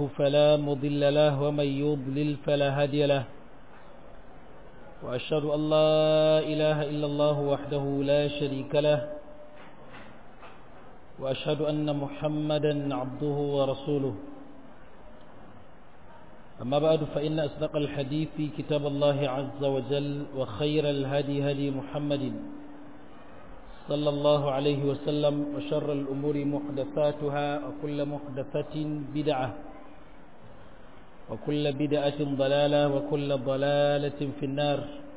فلا مضل له ومن يضلل فلا هادي له وأشهد أن لا إله إلا الله وحده لا شريك له وأشهد أن محمدا عبده ورسوله أما بعد فإن أصدق الحديث كتاب الله عز وجل وخير الهدي هدي محمد صلى الله عليه وسلم وشر الأمور محدثاتها وكل محدثة بدعة وكل بدعة ضلالة وكل ضلالة في النار.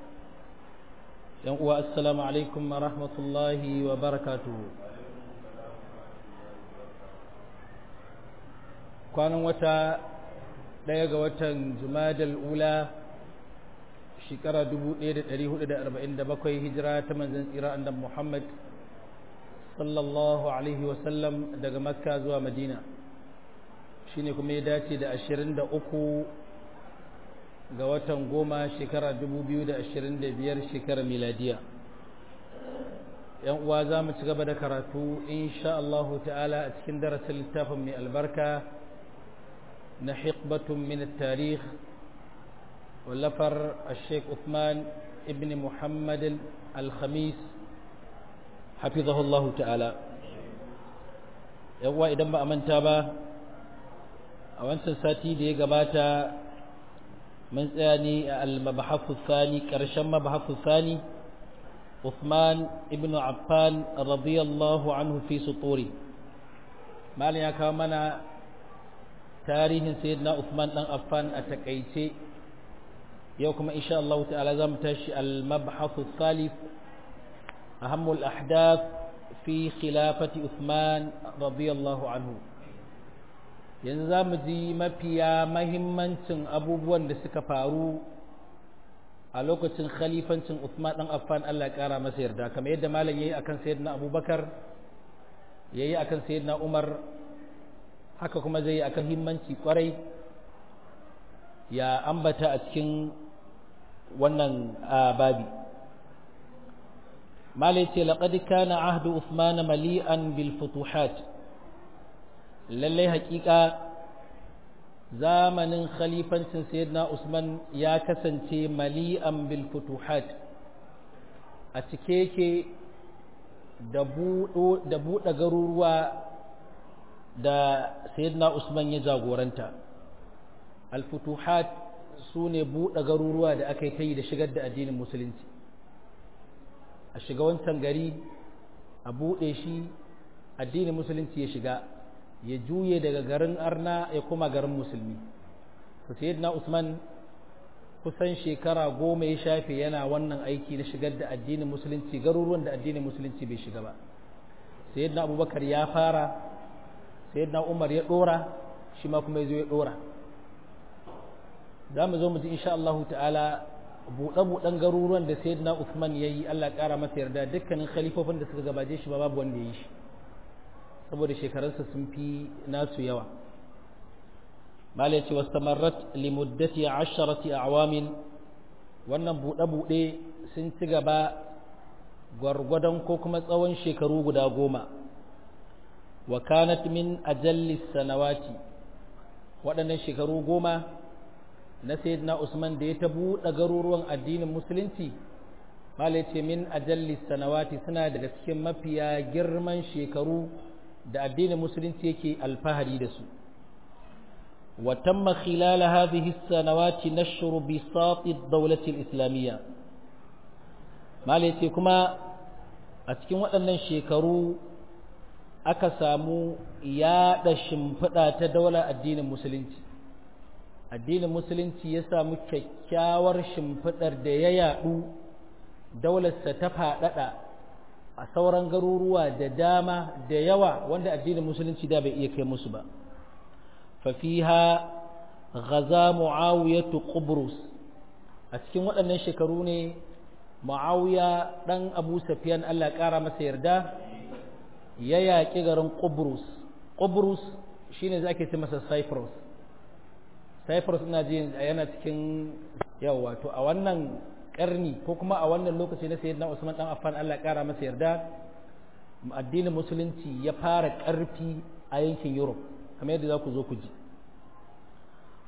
والسلام عليكم ورحمة الله وبركاته. كان وتا daya ga watan Jumadal Ula shekara 1447 hijira ta manzon tsira annabi Muhammad sallallahu alaihi wasallam daga Makka zuwa Madina, shine kuma ya dace da 23 ga watan goma shekara 2025 shekara miladiya. yan uwa za mu ci gaba da karatu insha Allah ta'ala a cikin darasin littafin mai albarka na hiqbatun min at-tarikh wallafar al-Sheikh Uthman ibn Muhammad al-Khamis hafizahu Allah ta'ala. yan uwa idan ba a manta ba, a wancan sati da ya gabata mun tsaya ne a al-mabhath ath-thani, karshen mabhath ath-thani Uthman ibn Affan radiyallahu anhu fi suturi. malin ya kawo mana tarihin sayyidina Uthman dan Affan a takaice. yau kuma insha Allah ta'ala zamu tashi al-mabhath ath-thalith ahammul ahdath fi khilafati Uthman radiyallahu anhu. yanzu za mu ji mafiya mahimmancin abubuwan da suka faru a lokacin khalifancin Uthman dan Affan, Allah ya kara masa yarda, kamar yadda malam yayi akan sayyidina Abubakar, yayi akan sayyidina Umar, haka kuma zai yi akan himmanci kwarai ya ambata a cikin wannan babi. malam ce laqad kana ahdu Uthman mali'an bil futuhat. lallai hakika zamanin khalifancin sayyidina Usman ya kasance mali'an bil futuhat, a cike yake da buɗe garuruwa da sayyidina Usman ya jagoranta. al futuhat sune buɗe garuruwa da aka yi da shigar da addinin musulunci, a shiga wancan gari a buɗe shi, addinin musulunci ya shiga, ya juye daga garin arna ya kuma garin musulmi. to sayyidina Usman kusan shekara 10 ya shafe yana wannan aiki na shigar da addinin musulunci garuruwan da addinin musulunci bai shiga ba. sayyidina Abubakar ya fara, sayyidina Umar ya dora, shi ma kuma yazo ya dora. zamu zo mu ji insha Allah ta'ala buɗe-buɗen garuruwan da sayyidina Usman yayi, Allah ya kara masa yarda. dukkanin khalifofin da suka gabaje shi babu wanda yayi shi, saboda shekarunsa sun fi nasu yawa. malai ce wastamarrat limuddati 10 a'wamin. wannan buɗe-buɗe sun ci gaba gwargwadon ko kuma tsawon shekaru guda 10. wa kanat min ajalli sanawati. waɗannan shekaru 10 na sayyidina Usman da ya ta buɗe garuruwan addinin musulunci, malai ce min ajalli sanawati, suna daga cikin mafiya girman shekaru da addinin musulunci yake alfahari da su. wa tamma khilal hadhihi as-sanawati nashru bisat ad-dawlah al-islamiyya. malai ce kuma a cikin waɗannan shekaru aka samu yaɗa shimfiɗa ta daular addinin musulunci. addinin musulunci ya samu kyakkyawar shimfiɗar da ya yaɗu, daularsa ta faɗaɗa a sauran garuruwa da dama da yawa wanda addinin musulunci da bai iya kai musu ba. fafiha ghaza muawiyatu qubrus. a cikin waɗannan shekaru ne muawiya dan Abu Sufyan, Allah ya kara masa yarda, ya yaƙi garin Qubrus. Qubrus shine za ake ce masa Cyprus. Cyprus ina ji yana cikin yawa, to a wannan karni ko kuma a wannan lokaci na sayyidina Usman dan Affan, Allah ya kara masa yarda, addinin musulunci ya fara ƙarfi a yankin Europe, kamar yadda za ku zo ku ji.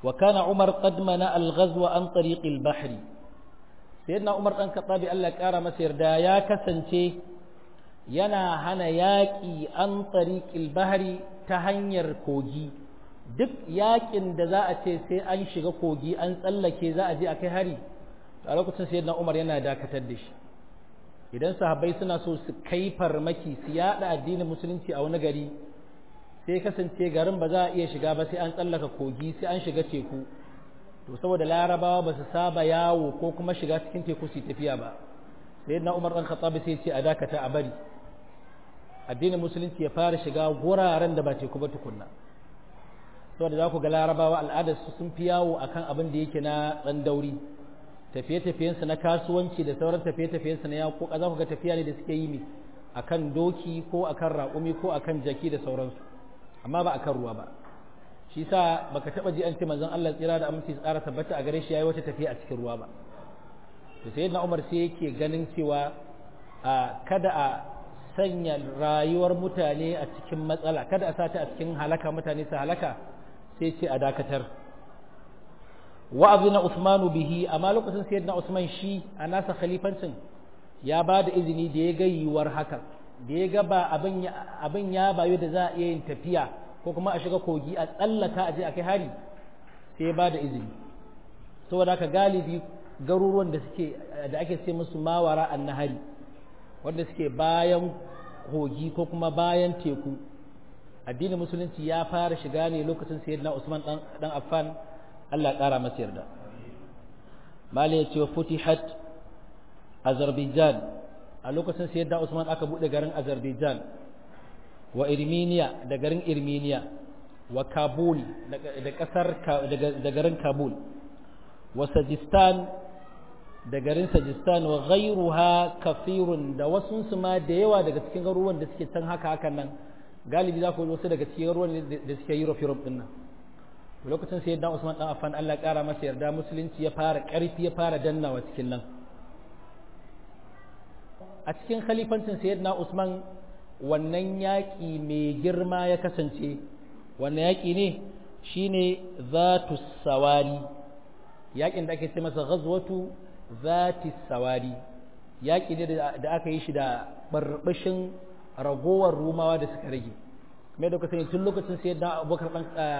wa kana Umar qad mana al-ghazwa an tariq al-bahr sayyidina Umar dan Khattabi Allah ya kara masa yarda ya kasance yana hana yaƙi an tariq al-bahr ta hanyar kogi duk yaƙin da za a ce sai an shiga kogi an tsallake za a je a kai hari a lokacin sayyidina Umar yana dakatar da shi idan sahabbai suna so su kai farmaki su yada addinin musulunci a wani gari sai kasance garin ba za a iya shiga ba sai an tsallaka kogi sai an shiga teku to saboda larabawa ba su saba yawo ko kuma shiga cikin teku su tafiya ba sayyidina Umar dan Khattab sai ce a dakata a bari addinin musulunci ya fara shiga guraren da ba teku ba tukunna saboda za ku ga larabawa al'adar su sun fi yawo akan abin da yake na dan dauri tafiye-tafiyensu na kasuwanci da sauran tafiye-tafiyensu na yaƙo za ku ga tafiya ne da suke yi ne akan doki ko akan raƙumi ko akan jaki da sauransu amma ba akan ruwa ba shi sa baka taba ji an ce manzon Allah tsira da aminci tsara tabbata a gare shi yayi wata tafiya a cikin ruwa ba to sayyidina Umar sai yake ganin cewa kada a sanya rayuwar mutane a cikin matsala kada a sata a cikin halaka mutane su halaka sai ce a dakatar wa'azina Usmanu bihi amma lokacin sayyidina Usman shi a nasa khalifancin ya ba da izini da ya ga yiwuwar haka da ya ga ba abin ya bayu da za a iya yin tafiya ko kuma a shiga kogi a tsallaka a je a kai hari sai ya ba da izini saboda haka galibi garuruwan da ake ce musu mawara annahari wanda suke bayan kogi ko kuma bayan teku addinin musulunci ya fara shiga ne lokacin sayyidina Usman dan Affan Allah ya ƙara masa yarda mali ya ce wa futihat Azerbaijan a lokacin sayyidina Usman aka bude garin Azerbaijan wa Irminiya da garin Irminiya wa Kabul da kasar da garin Kabul wa Sajistan da garin Sajistan wa ghayruha kafirun da wasu su ma da yawa daga cikin garuruwan da suke can hakan nan galibi za ku wasu daga cikin garuruwan da suke Europe din nan lokacin sai dan Usman dan Affan Allah ya kara masa yarda musulunci ya fara karfi ya fara dannawa cikin nan a cikin khalifancin sayyidina Usman wannan yaki mai girma ya kasance wannan yaki ne shine zatus sawari yakin da ake ce masa ghazwatu zatis sawari yaki ne da aka yi shi da barbashin ragowar rumawa da suka rage mai da kasance tun lokacin sayyidina Abubakar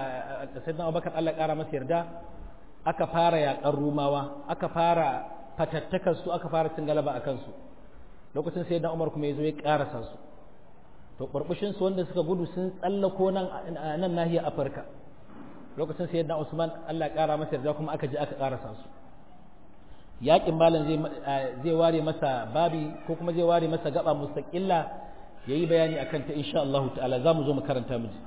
Allah ƙara masa yarda aka fara yaƙar rumawa aka fara fatattakar su aka fara cin galaba a kansu lokacin sayyidina Umar kuma yazo ya ƙarasa su to burbushin su wanda suka gudu sun tsallako nan nahiyar Afirka lokacin sayyidina Usman Allah ƙara masa yarda kuma aka je aka ƙarasa su yaƙin malam zai ware masa babi ko kuma zai ware masa gaba mustaqilla yayi bayani akan ta insha Allah ta'ala zamu zo mu karanta miji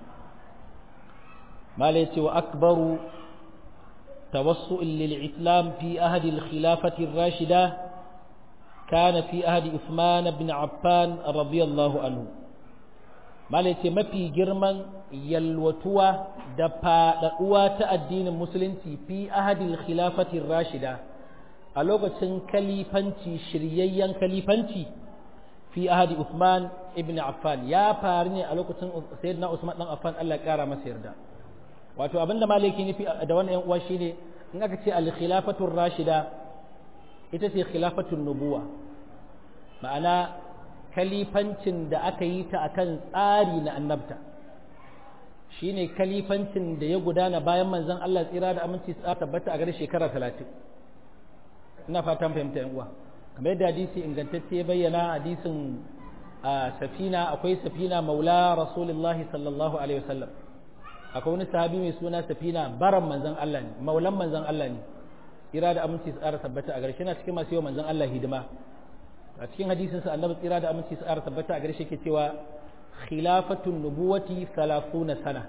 malai ce wa akbaru tawassul lil islam fi ahad al khilafati ar rashida kana fi ahad Uthman ibn Affan radiyallahu anhu malai ce mafi girman yalwatuwa da fadaduwa ta addinin musulunci fi ahad al khilafati ar rashida a lokacin kalifanci shiryayyen kalifanci fi ahadi Uthman ibn Affan ya faru ne a lokacin sayyidina Usman dan Affan Allah ya kara masa yarda wato abinda malaki nufi da wannan yan uwa shine in aka ce al-khilafatu rashida ita ce khilafatu nubuwa ma'ana kalifancin da aka yi ta akan tsari na annabta shine kalifancin da ya gudana bayan manzon Allah tsira da aminci sa tabbata a gare shekara 30 ina fatan fahimta yan uwa kamar yadda hadisi ingantacce ya bayyana hadisin safina akwai safina maula rasulullahi sallallahu alaihi wasallam akwai wani sahabi mai suna safina baran manzon Allah ne maulan manzon Allah ne tsira da aminci tsara tabbata a garshe na cikin masu yawan manzon Allah hidima a cikin hadisin sa annabi tsira da aminci tsara tabbata a garshe ke cewa khilafatun nubuwati 30 sana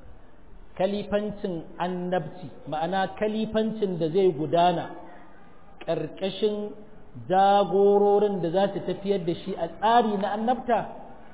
kalifancin annabci ma'ana kalifancin da zai gudana ƙarƙashin jagororin da za su tafiyar da shi a tsari na annabta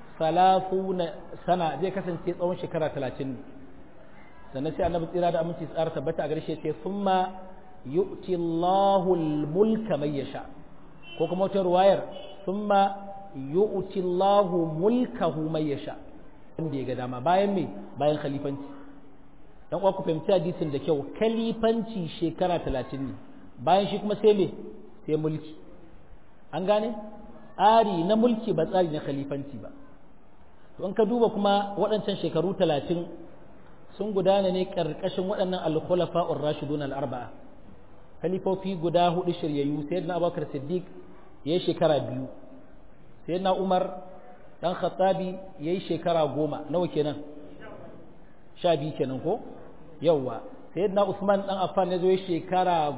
30 sana zai kasance tsawon shekara 30 sannan sai annabi tsira da aminci tsara tabbata a garshe ce summa yu'ti Allahu al-mulka man yasha ko kuma wata ruwayar summa yu'ti Allahu mulkahu man yasha wanda ya ga dama bayan me bayan khalifanci dan uwa ku fahimci hadisin da kyau, kalifanci shekara 30 ne, bayan shi kuma sai me, sai mulki. An gane tsari na mulki ba tsari na khalifanci ba. To in ka duba kuma waɗancan shekaru 30 sun gudana ne ƙarƙashin waɗannan al-khulafa'ur rashidun al-arba'a, khalifofi guda hudu shiryayyu. Sayyidina Abubakar Siddiq yayi shekara 2, sayyidina Umar dan Khattabi yayi shekara 10, nawa kenan, 12 kenan ko, yawa. Sayyidina Usman dan Affan yazo yayi shekara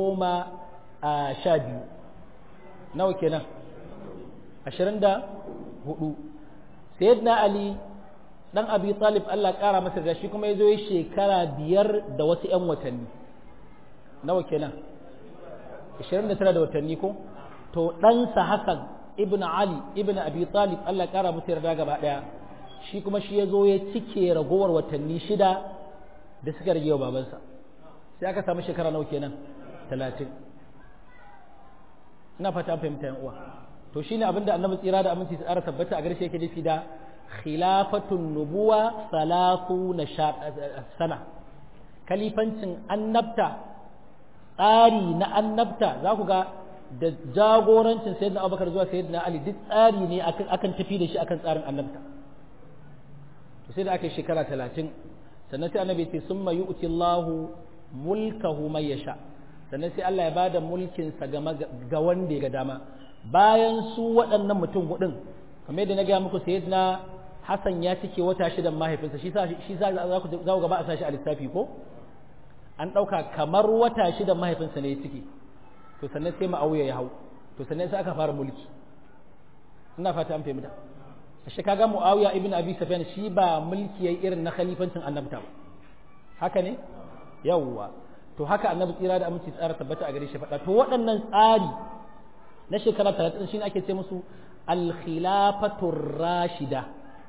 12, nawa kenan, 24. Sayyidina Ali dan Abi Talib Allah ƙara masa da shi kuma yazo yayi shekara 5 da wasu ƴan watanni, nawa kenan, 29 da watanni ko. To ɗansa Hassan ibn Ali ibn Abi Talib Allah ƙara masa yarda gaba ɗaya, shi kuma shi yazo ya cike ragowar watanni 6 da suka rage wa babansa, sai aka samu shekara nawa kenan, 30. ina fata an fahimta yan uwa. To shine abinda Annabi tsira da aminci tsara tabbata a gare shi yake nufi da khilafatun nubuwa 30 sana, kalifancin annabta, tsari na annabta. Za ku ga da jagorancin sayyidina Abubakar zuwa sayyidina Ali duk tsari ne akan tafi da shi akan tsarin annabta. To sai da aka yi shekara 30, sannan sai Annabi ya ce summa yu'ti Allahu mulkahu man yasha, sannan sai Allah ya bada mulkin sa ga wanda ya ga dama. Bayan su waɗannan mutum hudun, kamar yadda na gaya muku, sayyidina Hassan ya cike wata 6 mahaifinsa, shi sa za ku gaba a sashi a lissafi ko, an ɗauka kamar wata 6 mahaifinsa ne ya cike. To sannan sai Muawiya ya hau, to sannan sai aka fara mulki. Ina fata an fahimta. Ashe kaga Muawiya ibn Abi Sufyan shi ba mulki yayi irin na khalifancin annabta ba, haka ne, yawwa. To haka Annabi tsira da aminci tsara tabbata a gare shi faɗa. To waɗannan tsari na shekara 30 shine ake ce musu al-khilafatur rashida,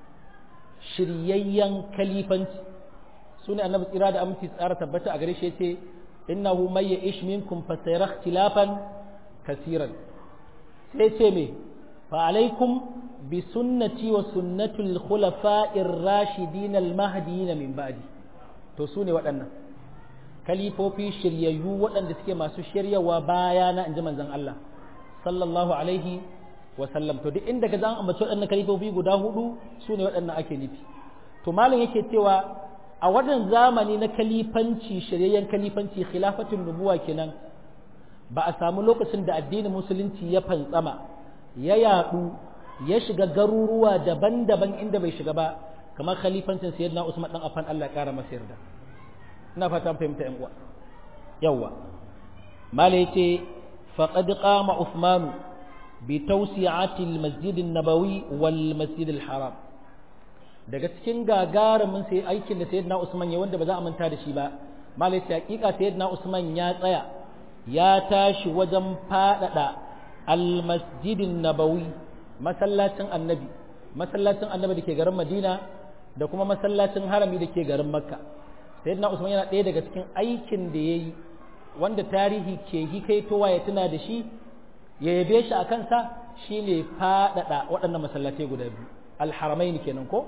shiryayyen kalifanci. Sune Annabi tsira da aminci tsara tabbata a gare shi yace innahu may ya'ish minkum fa sayara ikhtilafan kaseeran. sai ce me fa alaikum bi sunnati wa sunnatul khulafa'ir rashidin al-mahdiyyin min ba'di. To sune waɗannan kalifofi shiryayyu waɗanda suke masu shiryawa bayana inji manzon Allah sallallahu alaihi wa sallam. To duk inda ka zan ambaci waɗannan kalifofi guda hudu sune waɗannan ake nufi. To malam yake cewa a wannan zamani na kalifanci, shiryayyen kalifanci, khilafatun nubuwa kenan, ba a samu lokacin da addinin musulunci ya fantsama, ya yadu, ya shiga garuruwa daban-daban inda bai shiga ba kamar khalifancin sayyidina Usman dan Affan, Allah ya kara masa yarda. Ina fata an fahimta ƴan uwa. Yawwa malai yace faqad qama Uthman bi tawsi'ati al-masjid an-nabawi wal masjid al-haram. Daga cikin gagarumin sai aikin da sayyidina Usman ya, wanda ba za a manta da shi ba, malai yace hakika sayyidina Usman ya tsaya ya tashi wajen faɗaɗa al-masjid an-nabawi, masallacin annabi da ke garin Madina da kuma masallacin harami da ke garin Makka. Sayyidina Usman yana ɗaya daga cikin aikin da ya yi wanda tarihi ke hikaitowa ya tuna da shi, ya yabe shi a kansa, shine faɗaɗa waɗannan masallatai guda biyu, al-haramain kenan ko.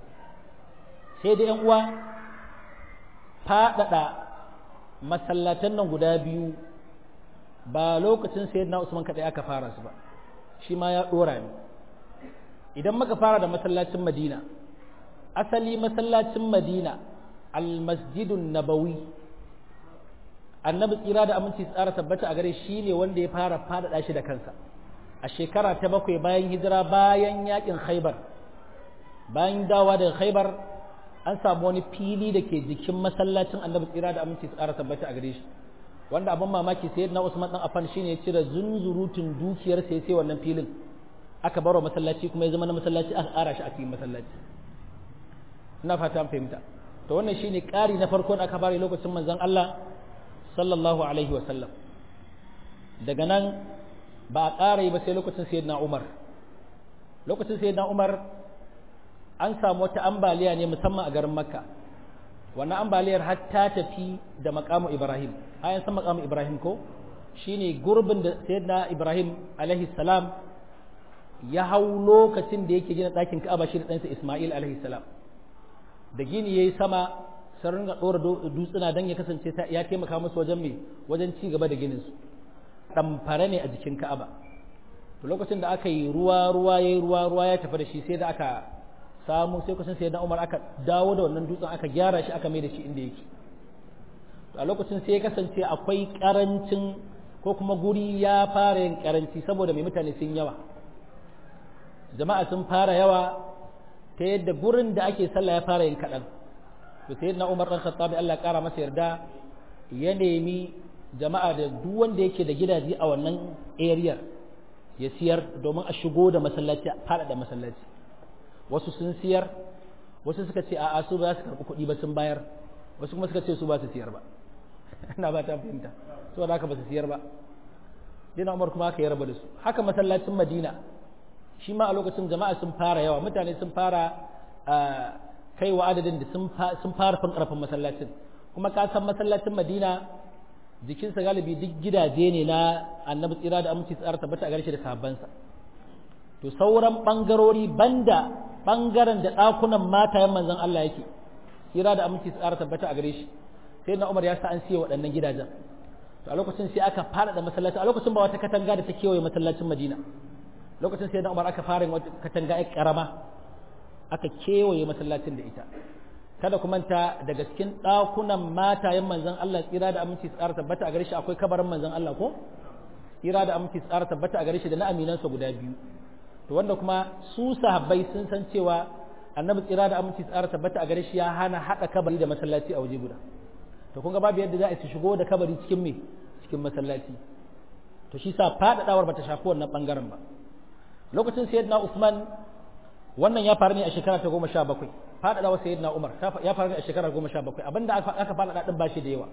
Sai da 'yan uwa, faɗaɗa masallatan nan guda biyu ba lokacin sayyidina Usman kadai aka fara su ba, shi ma ya dora ne. Idan muka fara da masallacin Madina, asali masallacin Madina al-masjidun nabawi, annabi tsira da aminci tsara tabbata a gare shi ne wanda ya fara faɗaɗa shi da kansa a shekara ta 7 bayan hijira, bayan yakin Khaibar. Bayan dawa daga Khaibar, an samu wani fili da ke jikin masallacin annabi tsira da aminci tsara tabbata a gare shi, wanda abin mamaki sayyidina Usman dan Affan shine ya cire zunzurutun dukiyar sai wannan filin aka barwa masallaci, kuma ya zama na masallaci aka ƙara shi a cikin masallaci. Ina fata an fahimta. To wannan shine ƙari na farko da aka bari lokacin manzon Allah sallallahu alaihi wa sallam. Daga nan ba a ƙara yi ba sai lokacin sayyidina Umar. Lokacin sayyidina Umar an samu wata ambaliya ne musamman a garin Makka. Wannan ambaliyar har ta tafi da maqamu Ibrahim. Ayan san maqamu Ibrahim ko? Shine gurbin da sayyidina Ibrahim alaihi salam ya hau lokacin da yake gina ɗakin Ka'aba shi da ɗansa Isma'il alaihi salam. Da gini yayi sama sun ringa ɗora dutsuna don ya kasance ya taimaka musu wajen ci gaba da ginin su ɗamfare ne a jikin ka'aba to lokacin da aka yi ruwa ya tafi da shi sai da aka samu sai kusan sai da Umar aka dawo da wannan dutsen aka gyara shi aka mai da shi inda yake a lokacin sai ya kasance akwai karancin ko kuma guri ya fara yin karanci saboda mai mutane sun yawa jama'a sun fara yawa ta yadda gurin da ake sallah ya fara yin kaɗan to sai na Umar ɗan Khattabi Allah ya ƙara masa yarda ya nemi jama'a da duk wanda yake da gidaje a wannan area ya siyar domin a shigo da masallaci a fara da masallaci wasu sun siyar wasu suka ce a'a su ba su karɓi kuɗi ba sun bayar wasu kuma suka ce su ba su siyar ba ina ba ta fahimta saboda haka ba su siyar ba dina Umar kuma haka ya raba da su haka masallacin Madina shi ma a lokacin jama'a sun fara yawa mutane sun fara kai wa adadin da sun fara fin karfin masallacin kuma ka san masallacin Madina jikinsa galibi duk gidaje ne na annabi tsira da aminci tsara tabbata a gare shi da sahabbansa to sauran bangarori banda bangaren da ɗakunan matayen manzon Allah yake tsira da aminci tsara tabbata a gare shi sai na Umar ya sa an siya waɗannan gidajen to a lokacin sai aka fara da masallaci a lokacin ba wata katanga da ta kewaye masallacin Madina lokacin sai na Umar aka fara wata katanga ai karama aka kewaye masallacin da ita kada ku manta daga cikin ɗakunan matayen manzon Allah tsira da aminci tsara tabbata a gare shi akwai kabarin manzon Allah ko tsira da aminci tsara tabbata a gare shi da na aminansa guda biyu to wanda kuma su sahabbai sun san cewa annabi tsira da aminci tsara tabbata a gare shi ya hana hada kabari da masallaci a waje guda to kun ga babu yadda za a shigo da kabari cikin masallaci to shi sa fadadawar bata shafi wannan bangaren ba lokacin sayyidina Usman wannan ya faru ne a shekara ta 17 fadadawa sayyidina Umar ya faru ne a shekara 17 abinda aka fadada din bashi da yawa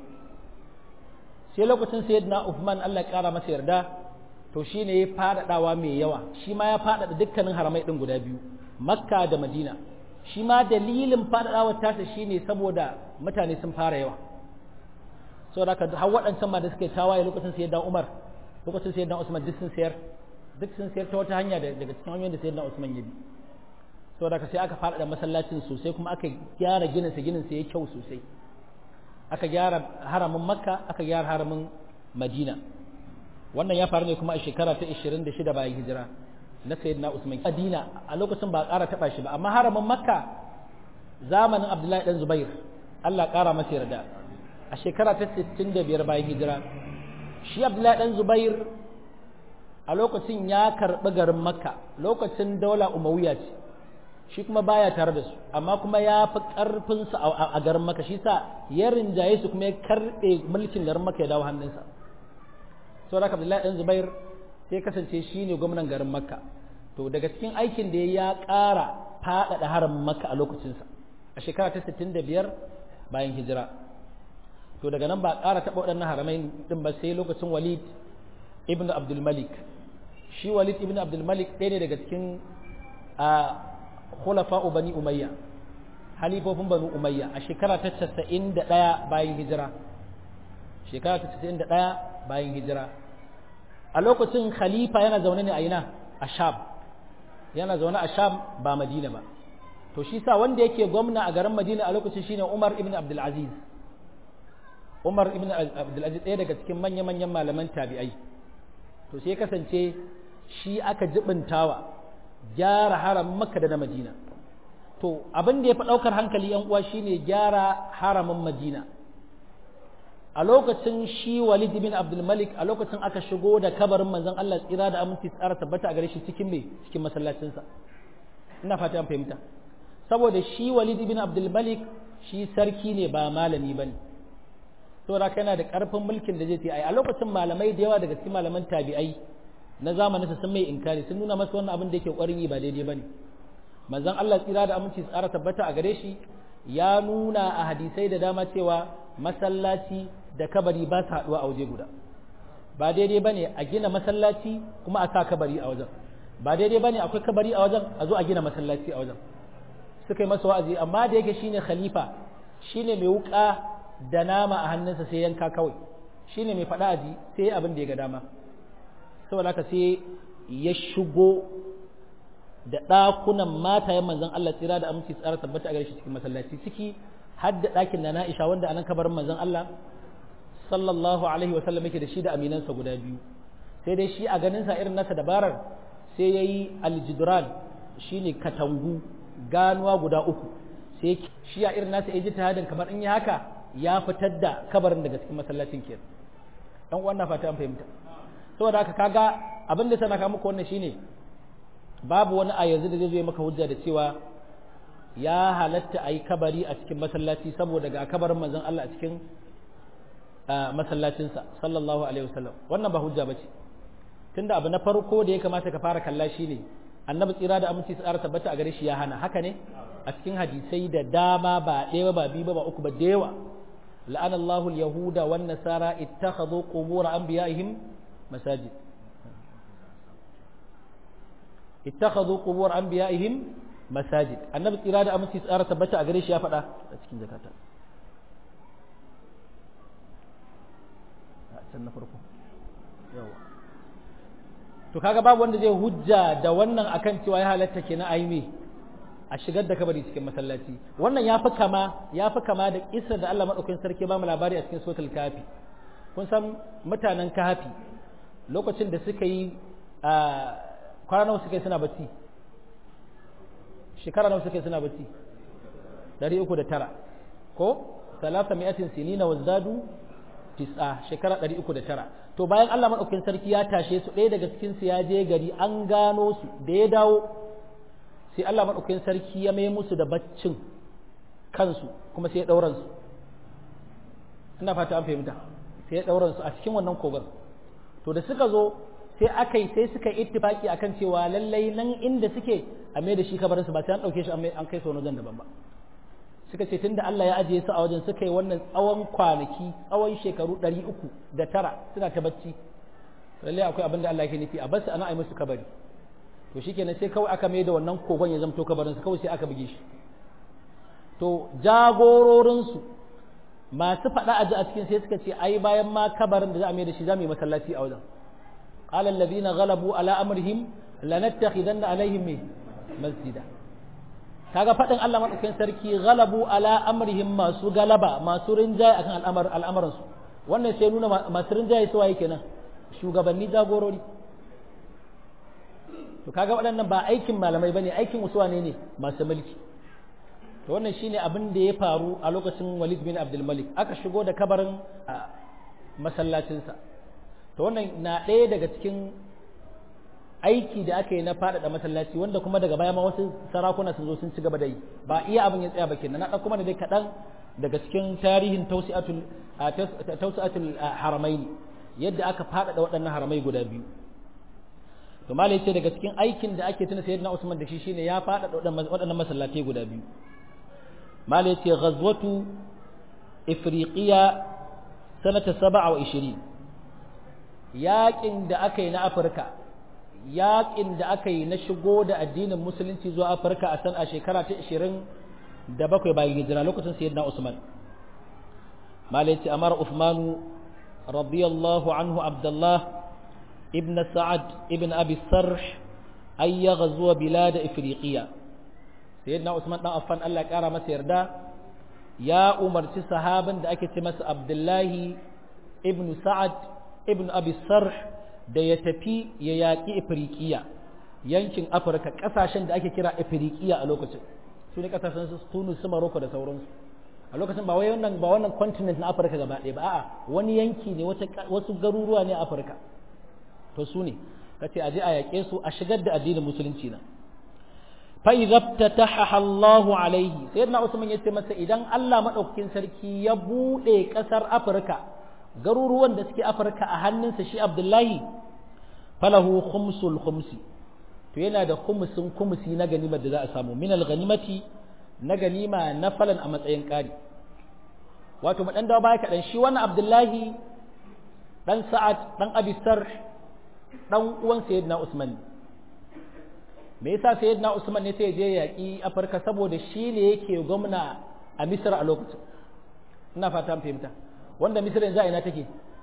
sai lokacin sayyidina Uthman Allah ya kara masa yarda to shine ya fadadawa mai yawa shi ma ya fadada dukkanin haramai din guda biyu Makka da Madina shi ma dalilin fadadawar tasa shine saboda mutane sun fara yawa saboda haka har waɗancan ma da suke tawaye lokacin sayyidina Umar lokacin sayyidina Usman duk sun sayar ta wata hanya daga cikin hanyoyin da sayyidina Usman ya bi saboda haka sai aka fadada masallacin sosai kuma aka gyara ginin sa yayi kyau sosai aka gyara haramin Makka aka gyara haramin Madina wannan ya faru ne kuma a shekara ta 26 bayan hijira na sayyidina Usman Madina a lokacin ba ƙara taba shi ba amma haramin Makka zamanin Abdullahi dan Zubair Allah ƙara masa yarda a shekara ta 65 bayan hijira shi Abdullahi dan Zubair a lokacin ya karɓi garin Makka lokacin daula Umayya ce shi kuma baya tare da su amma kuma ya fi ƙarfinsa a garin Makka shi sa ya rinjaye su kuma ya karɓe mulkin garin Makka ya dawo hannunsa saboda haka Abdullahi dan Zubair sai kasance shine gwamnan garin Makka to daga cikin aikin da ya ƙara faɗaɗa haramin Makka a lokacinsa a shekara ta 65 bayan hijira to daga nan ba ƙara taɓa waɗannan haramai din ba sai lokacin Walid ibn Abdul Malik shi Walid ibn Abdul Malik ɗaya ne daga cikin khulafa'u bani Umayya halifofin bani Umayya a shekara ta 91 bayan hijira shekara ta 91 bayan hijira a lokacin khalifa yana zaune ne a ina a Sham yana zaune a Sham ba Madina ba to shi sa wanda yake gwamna a garin Madina a lokacin shine Umar ibn Abdul Aziz Umar ibn Abdul Aziz ɗaya daga cikin manya-manyan malaman tabi'ai to sai kasance shi aka jibintawa gyara haramin Makka da na Madina to abin da ya fi ɗaukar hankali yan uwa shine gyara haramin Madina a lokacin shi Walid bin Abdul Malik a lokacin aka shigo da kabarin manzon Allah tsira da aminci tsara tabbata a gare shi cikin cikin masallacinsa ina fata an fahimta saboda shi Walid bin Abdul Malik shi sarki ne ba malami bane saboda yana da karfin mulkin da zai yi a lokacin malamai da yawa daga cikin malaman tabi'ai na zamaninsa sun mai inkari sun nuna masa wannan abin da yake ƙwarin yi ba daidai bane manzon Allah tsira da aminci tsara tabbata a gare shi ya nuna a hadisai da dama cewa masallaci da kabari ba su haɗuwa a waje guda ba daidai bane a gina masallaci kuma a sa kabari a wajen ba daidai bane akwai kabari a wajen a zo a gina masallaci a wajen suka yi masa wa'azi amma da yake shine khalifa shine mai wuka da nama a hannunsa sai yanka kawai shine mai faɗa aji sai abin da ya ga dama saboda haka sai ya shigo da ɗakunan matayen manzon Allah tsira da aminci tsara tabbata a gare shi cikin masallaci ciki hadda ɗakin na Aisha wanda anan kabarin manzon Allah sallallahu alaihi wa sallam yake da shi da aminansa guda biyu sai dai shi a ganin sa irin nasa dabarar sai yayi aljidran shine katangu ganuwa guda uku sai shi a irin nasa ijtihadin kamar in yi haka ya fitar da kabarin daga cikin masallacin kenan dan uwan na fata an fahimta saboda haka kaga abin da sana ka muku wannan shine babu wani a yanzu da zai zo maka hujja da cewa ya halatta a yi kabari a cikin masallaci saboda ga kabarin manzon Allah a cikin masallacinsa sallallahu alaihi wasallam wannan ba hujja bace tunda abu na farko da ya kamata ka fara kalla shine annabi tsira da aminci tsara tabbata a gare shi ya hana haka ne a cikin hadisai da dama ba ɗaya ba biyu ba uku ba da yawa la'ana Allahu al-yahuda wan nasara ittakhadhu qubur anbiya'ihim masajid ittakhadhu qubur anbiya'ihim masajid annabi tsira da aminci tsara tabbata a gare shi ya faɗa a cikin zakata can na farko yawa to kaga babu wanda zai hujja da wannan akan cewa ya halatta kenan ayi me a shigar da kabari cikin masallaci wannan yafi kama da kissa da Allah madaukakin sarki ba mu labari a cikin suratul kafi kun san mutanen kafi lokacin da suka yi kwana nawa suka yi suna bacci shekara nawa suka yi suna bacci 309 ko 300 sinina wazdadu tis'a shekara 309 to bayan Allah madaukakin sarki ya tashe su ɗaya daga cikin su ya je gari an gano su da ya dawo sai Allah madaukakin sarki ya mai musu da baccin kansu kuma sai ya dauran su ina fata an fahimta sai ya dauran su a cikin wannan kogar to da suka zo sai suka ittifaki akan cewa lallai nan inda suke a mai da shi kabarin su ba sai an dauke shi an kai su wani wajen daban ba suka ce tunda Allah ya ajiye su a wajen suka yi wannan tsawon kwanaki tsawon shekaru 309 suna ta bacci lallai akwai abin da Allah yake nufi a bar su ana ai musu kabari to shikenan sai kawai aka mai da wannan kogon ya zamto kabarin su kawai sai aka buge shi to jagororin su masu faɗa aji a cikin sai suka ce ai bayan ma kabarin da za a mai da shi za mu yi masallaci a wajen qala alladhina ghalabu ala amrihim lanattakhidanna alaihim masjida kaga faɗin Allah madaukakin sarki ghalabu ala amrihim masu galaba masu rinjaye akan al'amuran su wannan sai nuna masu rinjaye su waye kenan shugabanni jagorori to kaga waɗannan ba aikin malamai bane aikin usuwa ne masu mulki to wannan shine abin da ya faru a lokacin Walid bin Abdul Malik aka shigo da kabarin masallacinsa to wannan na ɗaya daga cikin aiki da aka yi na faɗaɗa masallaci wanda kuma daga baya ma wasu sarakuna sun zo sun ci gaba da yi ba iya abin ya tsaya ba kenan na ɗan kuma da dai kaɗan daga cikin tarihin tausi'atul haramaini yadda aka faɗaɗa waɗannan haramai guda biyu to malai ce daga cikin aikin da ake tuna sayyidina Usman da shi shine ya faɗaɗa waɗannan masallatai guda biyu malai ce ghazwatu ifriqiya sanata 27 yaƙin da aka yi na Afirka yaƙin da aka yi na shigo da addinin musulunci zuwa Afirka a shekara ta 27 bayan hijira lokacin sayyidina Usman malai ce amara Uthmanu radiyallahu anhu Abdullah ibn Sa'ad ibn Abi Sarh ay yaghzu bilad Ifriqiya sayyidina Usman dan Affan Allah ya kara masa yarda ya umarci sahaban da ake ce masa Abdullahi ibn Sa'ad ibn Abi Sarh da ya tafi ya yaƙi Ifriqiya yankin Afirka ƙasashen da ake kira Ifriqiya a lokacin su ne ƙasashen su Tunis su Morocco da sauransu a lokacin ba wannan continent na Afirka gaba ɗaya ba a'a wani yanki ne wasu garuruwa ne a Afirka to su ne kace aje a yaƙe su a shigar da addinin musulunci na fa idza ftataha Allahu alaihi sayyidina Usman yace masa idan Allah madaukakin sarki ya bude ƙasar Afirka garuruwan da suke Afirka a hannunsa shi Abdullahi falahu khumsul khumsi to yana da khumsi na ganimar da za a samu min al-ghanimati na ganima na falan a matsayin ƙari wato mu dan dawo baya kaɗan shi wannan Abdullahi dan Sa'ad dan Abi Sarh dan uwan Sayyidina Usman me yasa Sayyidina Usman ne sai je yaƙi Afirka saboda shi ne yake gwamna a Misr a lokacin ina fata an fahimta wanda Misr yanzu a ina take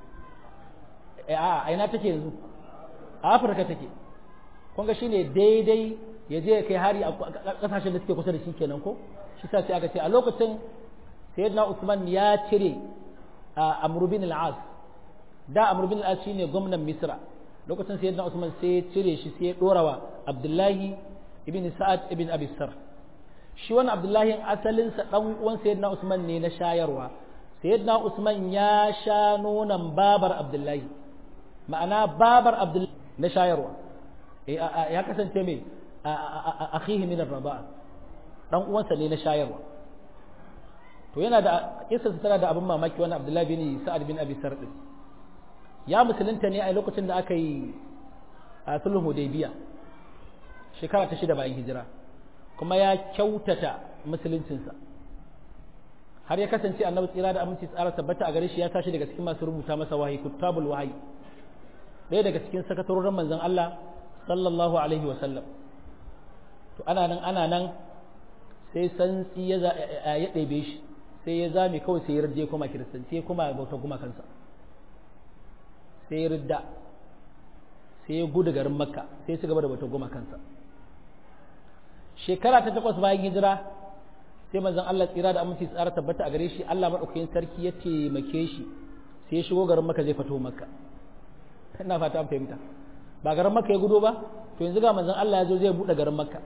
a ina take yanzu a Afirka take kun ga shine daidai ya je kai hari a kasashen da suke kusa da shi kenan ko shi sa sai aka ce a lokacin sayyidina Usman ya cire Amr bin al-As da Amr bin al-As shine gwamnan Misra lokacin sayyidina Usman sai ya cire shi sai ya dorawa Abdullahi ibn Sa'ad ibn Abi Sarh shi wannan Abdullahi asalin sa dan uwan sayyidina Usman ne na shayarwa sayyidina Usman ya sha nonon babar Abdullahi ma'ana babar Abdullahi na shayarwa ya kasance mai akhihi min ar-raba'a dan uwansa ne na shayarwa to yana da kissa tana da abin mamaki wannan Abdullahi bin Sa'ad bin Abi Sarh ya musulunta ne a lokacin da aka yi a sulhun Hudaybiya shekara ta 6 bayan hijira kuma ya kyautata musuluncinsa har ya kasance annabi tsira da aminci tsara tabbata a gare shi ya tashi daga cikin masu rubuta masa wahayi kutabul wahayi ɗaya daga cikin sakatarorin manzon Allah sallallahu alaihi wa sallam to ana nan sai santsi ya ɗebe shi sai ya zame kawai sai ya rije kuma kiristanci kuma bauta kuma kansa sai ya ridda sai ya gudu garin makka sai su gaba da bauta goma kansa shekara ta 8 bayan hijira sai manzon Allah tsira da aminci tsara tabbata a gare shi Allah madaukakin sarki ya taimake shi sai ya shigo garin makka zai fito makka ina fata an fahimta ba garin makka ya gudo ba to yanzu ga manzon Allah ya zo zai bude garin makka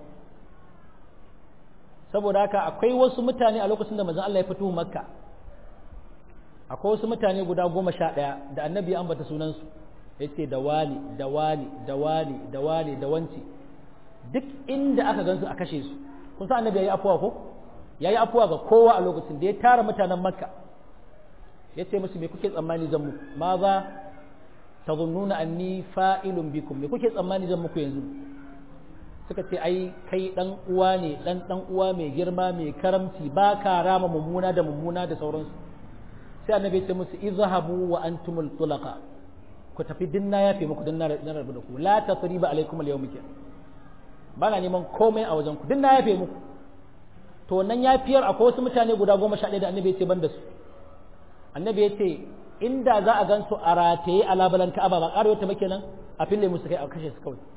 saboda haka akwai wasu mutane a lokacin da manzon Allah ya fito makka akwai wasu mutane guda 11 da annabi ya ambata sunansu yace da wani da wani da wani da wani da wanci duk inda aka gansu a kashe su kun san annabi yayi afuwa ko yayi afuwa ga kowa a lokacin da ya tara mutanen makka yace musu me kuke tsammani zan muku ma za tazunnuna anni fa'ilun bikum me kuke tsammani zan muku yanzu suka ce ai kai dan uwa ne dan uwa mai girma mai karamci ba ka rama mummuna da sauransu sai annabi ya ce musu izhabu wa antumul tulaqa ku tafi dinna yafe muku dinna rabu da ku la tasriba alaikum al-yawm kin bana neman komai a wajen ku dinna yafe muku to wannan yafiyar akwai wasu mutane guda 11 da annabi ya ce banda su annabi ya ce inda za a gansu a rataye a labalan Ka'aba ba ƙara wata make nan a fille musu kai a kashe su kawai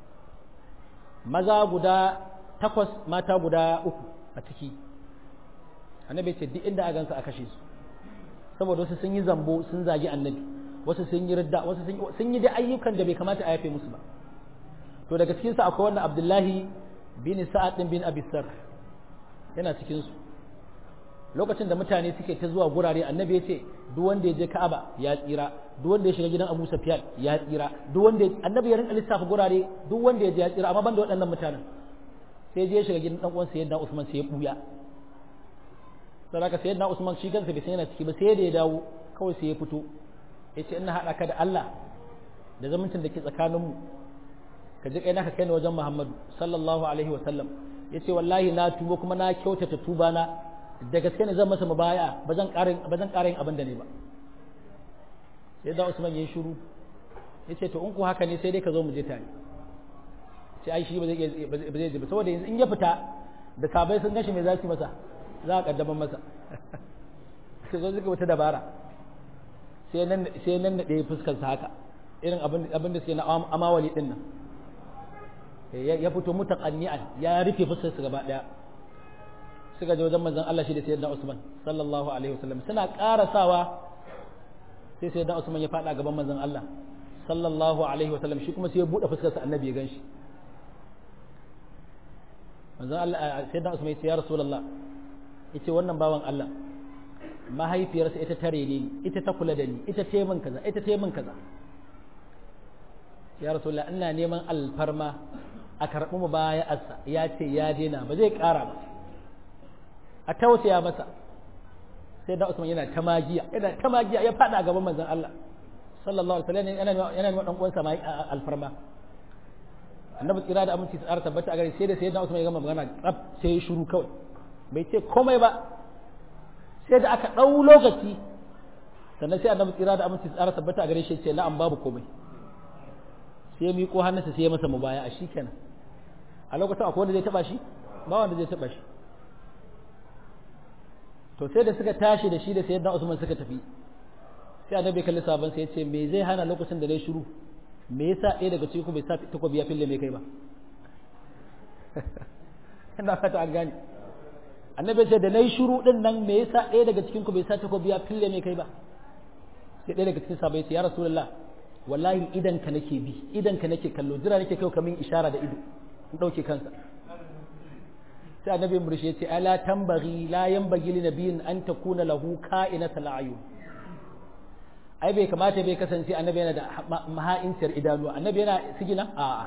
maza guda 8 mata guda 3 a ciki annabi ya ce duk inda a gansu a kashe su saboda wasu sun yi zambo sun zagi annabi wasu sun yi ridda wasu sun yi da ayyukan da bai kamata a yafe musu ba to daga cikin su akwai wannan Abdullahi bin Sa'ad bin Abi Sarh yana cikin su lokacin da mutane suke ta zuwa gurare annabi ya ce duk wanda ya je Ka'aba ya tsira duk wanda ya shiga gidan Abu Sufyan ya tsira duk wanda annabi ya rinka lissafa gurare duk wanda ya je ya tsira amma banda waɗannan mutanen sai je ya shiga gidan dan uwansa yadda Usman sai ya buya saraka sayyidina Usman shi kansa bai san yana ciki ba sai da ya dawo kawai sai ya fito yace ina hada ka da Allah da zumuncin da ke tsakanin mu ka ji kai naka kai ne wajen Muhammadu sallallahu alaihi wa sallam yace wallahi na tuba kuma na kyautata tuba na da gaske ne zan masa mubaya ba zan ƙarin abin da ne ba sayyidina Usman yayi shiru yace to in ku haka ne sai dai ka zo mu je tare sai ai shi ba zai ba saboda in ya fita da sabai sun gashi me za su masa za a kaddaman masa sai zo suka wata dabara sai nan da ɗaya fuskarsa haka irin abin da suke na amawali ɗin nan ya fito mutaqanni'an ya rufe fuskarsa gaba ɗaya suka je wajen manzon Allah shi da sayyidina Usman sallallahu alaihi wasallam suna karasawa sai sayyidina Usman ya faɗa gaban manzon Allah sallallahu alaihi wasallam shi kuma sai ya buɗe fuskarsa annabi ya ganshi manzon Allah sayyidina Usman ya ce ya rasulullah yace wannan bawan Allah mahaifiyarsa ita tare ne ita ta kula da ni ita ta min kaza ita ta min kaza ya rasulullah ina neman alfarma a karɓi mu baya asa ya ce ya daina ba zai ƙara ba a tausaya masa sai da Usman yana ta magiya ya faɗa gaban manzon Allah sallallahu alaihi wasallam yana neman dan uwansa mai alfarma annabi tsira da aminci tsara tabbata a gare sai da sayyidina Usman ya gama magana tsaf sai ya shiru kawai bai ce komai ba sai da aka ɗau lokaci sannan sai annabi tsira da aminci tsara tabbata a gare shi ce na'am babu komai sai ya miƙo hannunsa sai ya masa mubaya a shikenan a lokacin akwai wanda zai taba shi ba wanda zai taba shi to sai da suka tashi da shi da sayyidina Usman suka tafi sai annabi kalli sahabban sai ya ce me zai hana lokacin da dai shiru me yasa ɗaya daga cikin ku bai sa takobi ya fille mai kai ba ina fata an gane annabi ce da nayi shiru din nan me yasa ɗaya daga cikin ku bai sa takobi ya fille mai kai ba sai ɗaya daga cikin sahabbai ya rasulullah wallahi idan ka nake bi idan ka nake kallo jira nake kai kamin ishara da ido in dauke kansa sai annabi murshi ya ce ala tambaghi la yanbaghi li nabiyyin an takuna lahu ka'inatul ayun ai bai kamata bai kasance annabi yana da maha'inciyar idanuwa annabi yana sigina a'a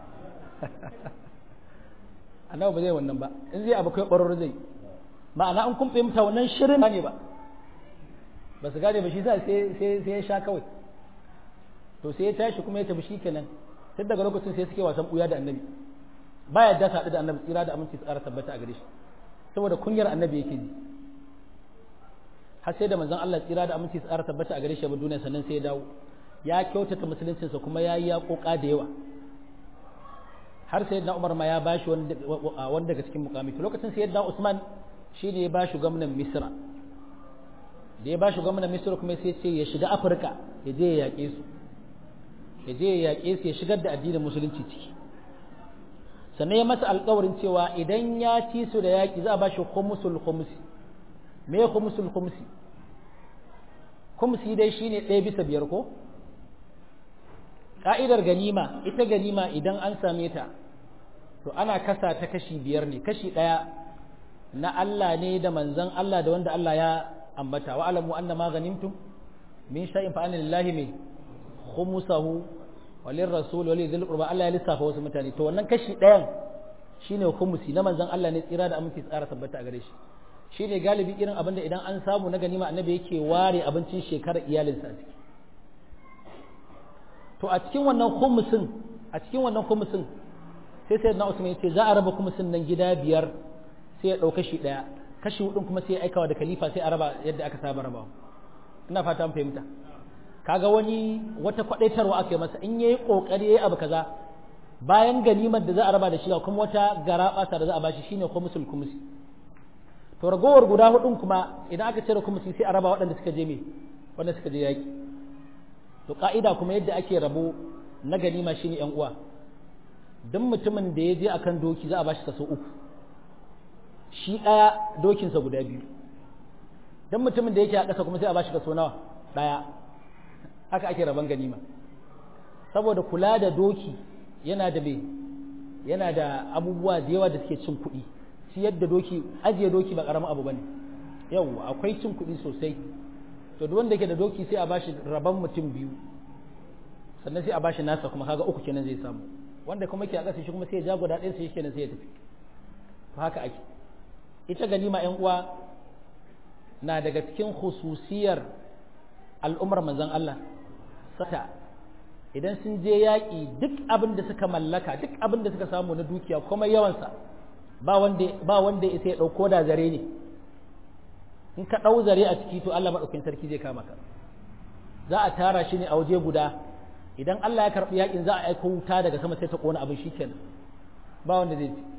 annabi ba zai wannan ba in zai abu kai ƙwararru zai ma'ana an kun fahimta wannan shirin ne ba su gane ba shi sai ya sha kawai to sai ya tashi kuma ya tafi shi kenan sai daga lokacin sai suke wasan ɓuya da annabi ba ya dasa haɗu da annabi tsira da aminci su ƙara tabbata a gare shi saboda kunyar annabi yake ji har sai da manzon Allah tsira da aminci su ƙara tabbata a gare shi ba duniya sannan sai ya dawo ya kyautata musuluncinsa kuma ya yi yaƙoƙa da yawa har sai na Umar ma ya bashi wani daga cikin mukami to lokacin sai na Usman shine ya bashi gwamnan Misra da ya bashi gwamnan Misra kuma sai ce ya shiga Afirka ya je ya yaƙe su ya shigar da addinin musulunci ciki sannan ya masa alƙawarin cewa idan ya ci su da yaƙi za a bashi khumsul khumsi me khumsul khumsi khumsi dai shine 1/5 ko ka'idar ganima ita ganima idan an same ta to ana kasa ta kashi 5 ne kashi 1 na Allah ne da manzon Allah da wanda Allah ya ambata wa alamu anna ma ghanimtum min shay'in fa anna lillahi min khumsahu walil rasul walil dhil qurba Allah ya lissafa wasu mutane to wannan kashi 1 shine khumsi na manzon Allah ne tsira da aminci tsara tabbata a gare shi shine galibi irin abinda idan an samu na ganima annabi yake ware abincin shekarar iyalinsa a ciki to a cikin wannan khumsin sai na Usman yace za a raba khumsin nan gida 5 sai ya dauka kashi 1 kashi 4 kuma sai ya aikawa da khalifa sai a raba yadda aka saba rabawa ina fata an fahimta kaga wata kwadaitarwa aka yi masa in yayi kokari yayi abu kaza bayan ganimar da za a raba da shi kuma wata garaba da za a bashi shine khumsul khumsi to ragowar guda 4 kuma idan aka cire khumsi sai a raba waɗanda suka je yaki to ka'ida kuma yadda ake rabo na ganima shine yan uwa duk mutumin da ya je akan doki za a bashi kaso 3 shi daya dokinsa guda 2 dan mutumin da yake a ƙasa kuma sai a bashi kaso nawa daya haka ake raban ganima saboda kula da doki yana da abubuwa da yawa da suke cin kuɗi shi yadda doki ajiye doki ba karamin abu bane yawa akwai cin kuɗi sosai to duk wanda yake da doki sai a bashi raban mutum 2 sannan sai a bashi nasa kuma kaga 3 kenan zai samu wanda kuma yake a ƙasa shi kuma sai ya ja guda ɗayan sai shi kenan sai ya tafi to haka ake ita ganima ƴan uwa na daga cikin khususiyar al'ummar manzon Allah sata idan sun je yaƙi duk abin da suka mallaka duk abin da suka samu na dukiya kuma yawansa ba wanda ya sai ɗauko da zare ne in ka ɗau zare a ciki to Allah maɗaukakin sarki zai kama ka za a tara shi ne a waje guda idan Allah ya karɓi yaƙin za a aiko wuta daga sama sai ta ƙona abin shikenan ba wanda zai ci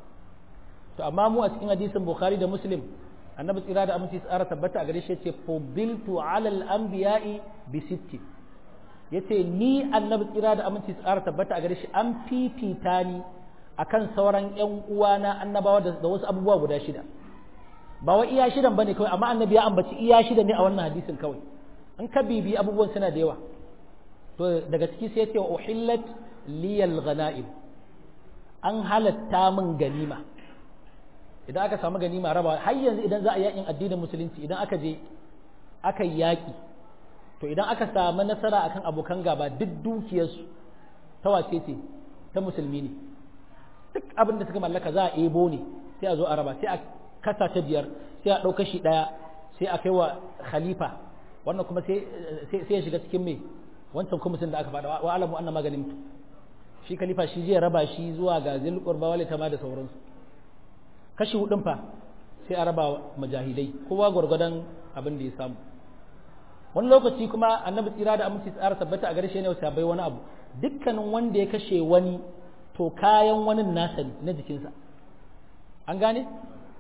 to amma mu a cikin hadisin Bukhari da Muslim annabi tsira da aminci tsara tabbata a gare shi yace fubiltu ala al-anbiya'i bi sitti yace ni annabi tsira da aminci tsara tabbata a gare shi an fifita ni akan sauran ƴan uwana annabawa da wasu abubuwa guda 6 ba wai iya 6 bane kawai amma annabi ya ambaci iya 6 ne a wannan hadisin kawai in ka bibi abubuwan suna da yawa to daga ciki sai yace wa uhillat liyal ghanaim an halatta min ganima idan aka samu ganima raba har yanzu idan za a yakin addinin musulunci idan aka je aka yi yaki to idan aka samu nasara akan abokan gaba duk dukiyarsu ta wace ce ta musulmi ne duk abin da suka mallaka za a ebo ne sai a zo a raba sai a kasa ta 5 sai a ɗauka shi ɗaya sai a kai wa khalifa wannan kuma sai ya shiga cikin mai wancan kwamitin da aka faɗa wa alamu anna maganin shi khalifa shi zai raba shi zuwa ga zil qurba wal tama da sauransu kashi 4 fa sai a raba mujahidai kowa gwargwadon abin da ya samu wani lokaci kuma annabi tsira da aminci tsara tabbata a gare shi ne wata bai wani abu dukkanin wanda ya kashe wani to kayan wani nasa ne na jikinsa an gane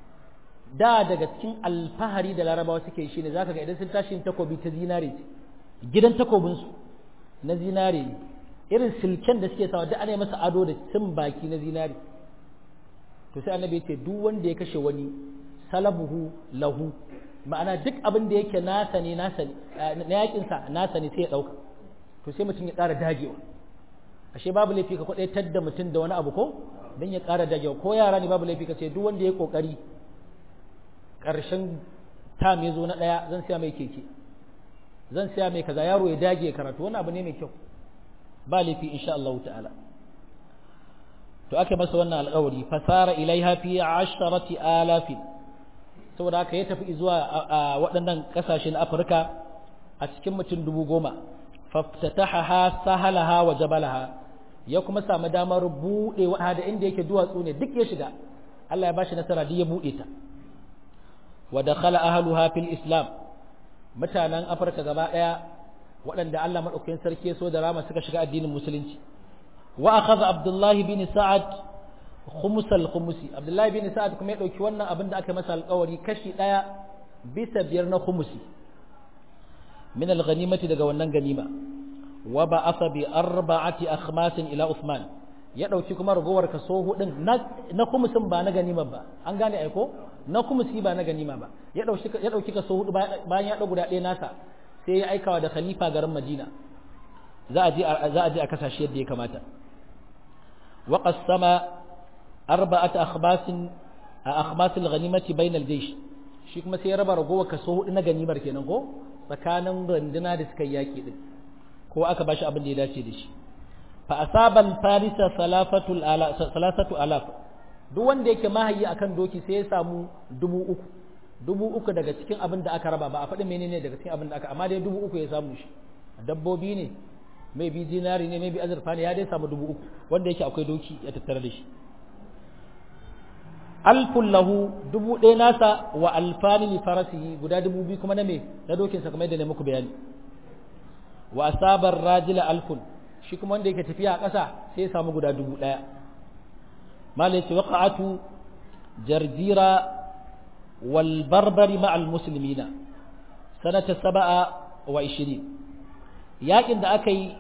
da daga cikin alfahari da larabawa suke shi ne zaka ga idan sun tashi takobi ta zinare gidan takobinsu na zinare irin silken da suke sawa duk ana masa ado da cin baki na zinare to sai annabi ya ce duk wanda ya kashe wani salabuhu lahu, ma'ana duk abin da yake nasa ne na yakinsa nasa ne sai ya ɗauka. To sai mutum ya ƙara dagewa. Ashe babu laifi ka kwaɗaitar da mutum da wani abu ko don ya ƙara dagewa, ko yara ne babu laifi ka ce duk wanda ya ƙoƙari ƙarshen tam ya zo na ɗaya zan siya mai keke, zan siya mai kaza, yaro ya dage karatu, wani abu ne mai kyau, ba laifi insha Allah ta'ala. To aka masa wannan alƙawari, fasara ilaiha fi 10,000, saboda haka ya tafi zuwa waɗannan ƙasashe na Afirka a cikin mutum 10,000. faftataha sahalaha wa jabalaha, ya kuma samu damar buɗe da inda yake duwatsu ne duk ya shiga, Allah ya bashi nasara duk ya buɗe ta. Wa dakhala ahluha fil islam, mutanen Afirka gaba ɗaya waɗanda Allah madaukakin sarki so da rama suka shiga addinin musulunci. Wa akhadha Abdullahi bin Sa'ad khumus al-khumusi, Abdullahi bin Sa'ad kuma ya dauki wannan abin da aka masa alƙawari kashi 1/5 na khumusi min al-ghanimati, daga wannan ganima. Wa ba'atha bi 4 akhmasin ila Uthman, ya dauki kuma ragowar kaso hudin na khumusin ba na ganima ba, an gane aiko, na khumusi ba na ganima ba, ya dauki kaso hudu bayan ya dau guda ɗaya nasa, sai ya aikawa da khalifa garin Madina, za a je a kasashe yadda ya kamata. Wa qassama 4 akhmas al-ghanimati bayna al-jaysh, shi kuma sai ya raba ragowar kaso hudu na ganimar kenan ko tsakanin runduna da suka yaki din, ko aka bashi abin da ya dace da shi. Fa asaba al-farisa 3,000, duk wanda yake mahayi akan doki sai ya samu 3,000 daga cikin abin da aka raba, ba a faɗi menene daga cikin abin da aka, amma dai 3,000 ya samu shi. Dabbobi ne, mai bi dinari ne, mai bi azurfa ne, ya dai samu 3,000 wanda yake akwai doki ya tattara da shi. Alfun lahu, 1,000 nasa, wa alfani li farasihi, guda 2,000 kuma na me, na dokinsa kamar yadda ne muku bayani. Wa asabar rajila alfun, shi kuma wanda yake tafiya a ƙasa sai ya samu guda 1,000. malai ce waqa'atu jarjira wal barbari ma'al muslimina sanata 27, yakin da aka yi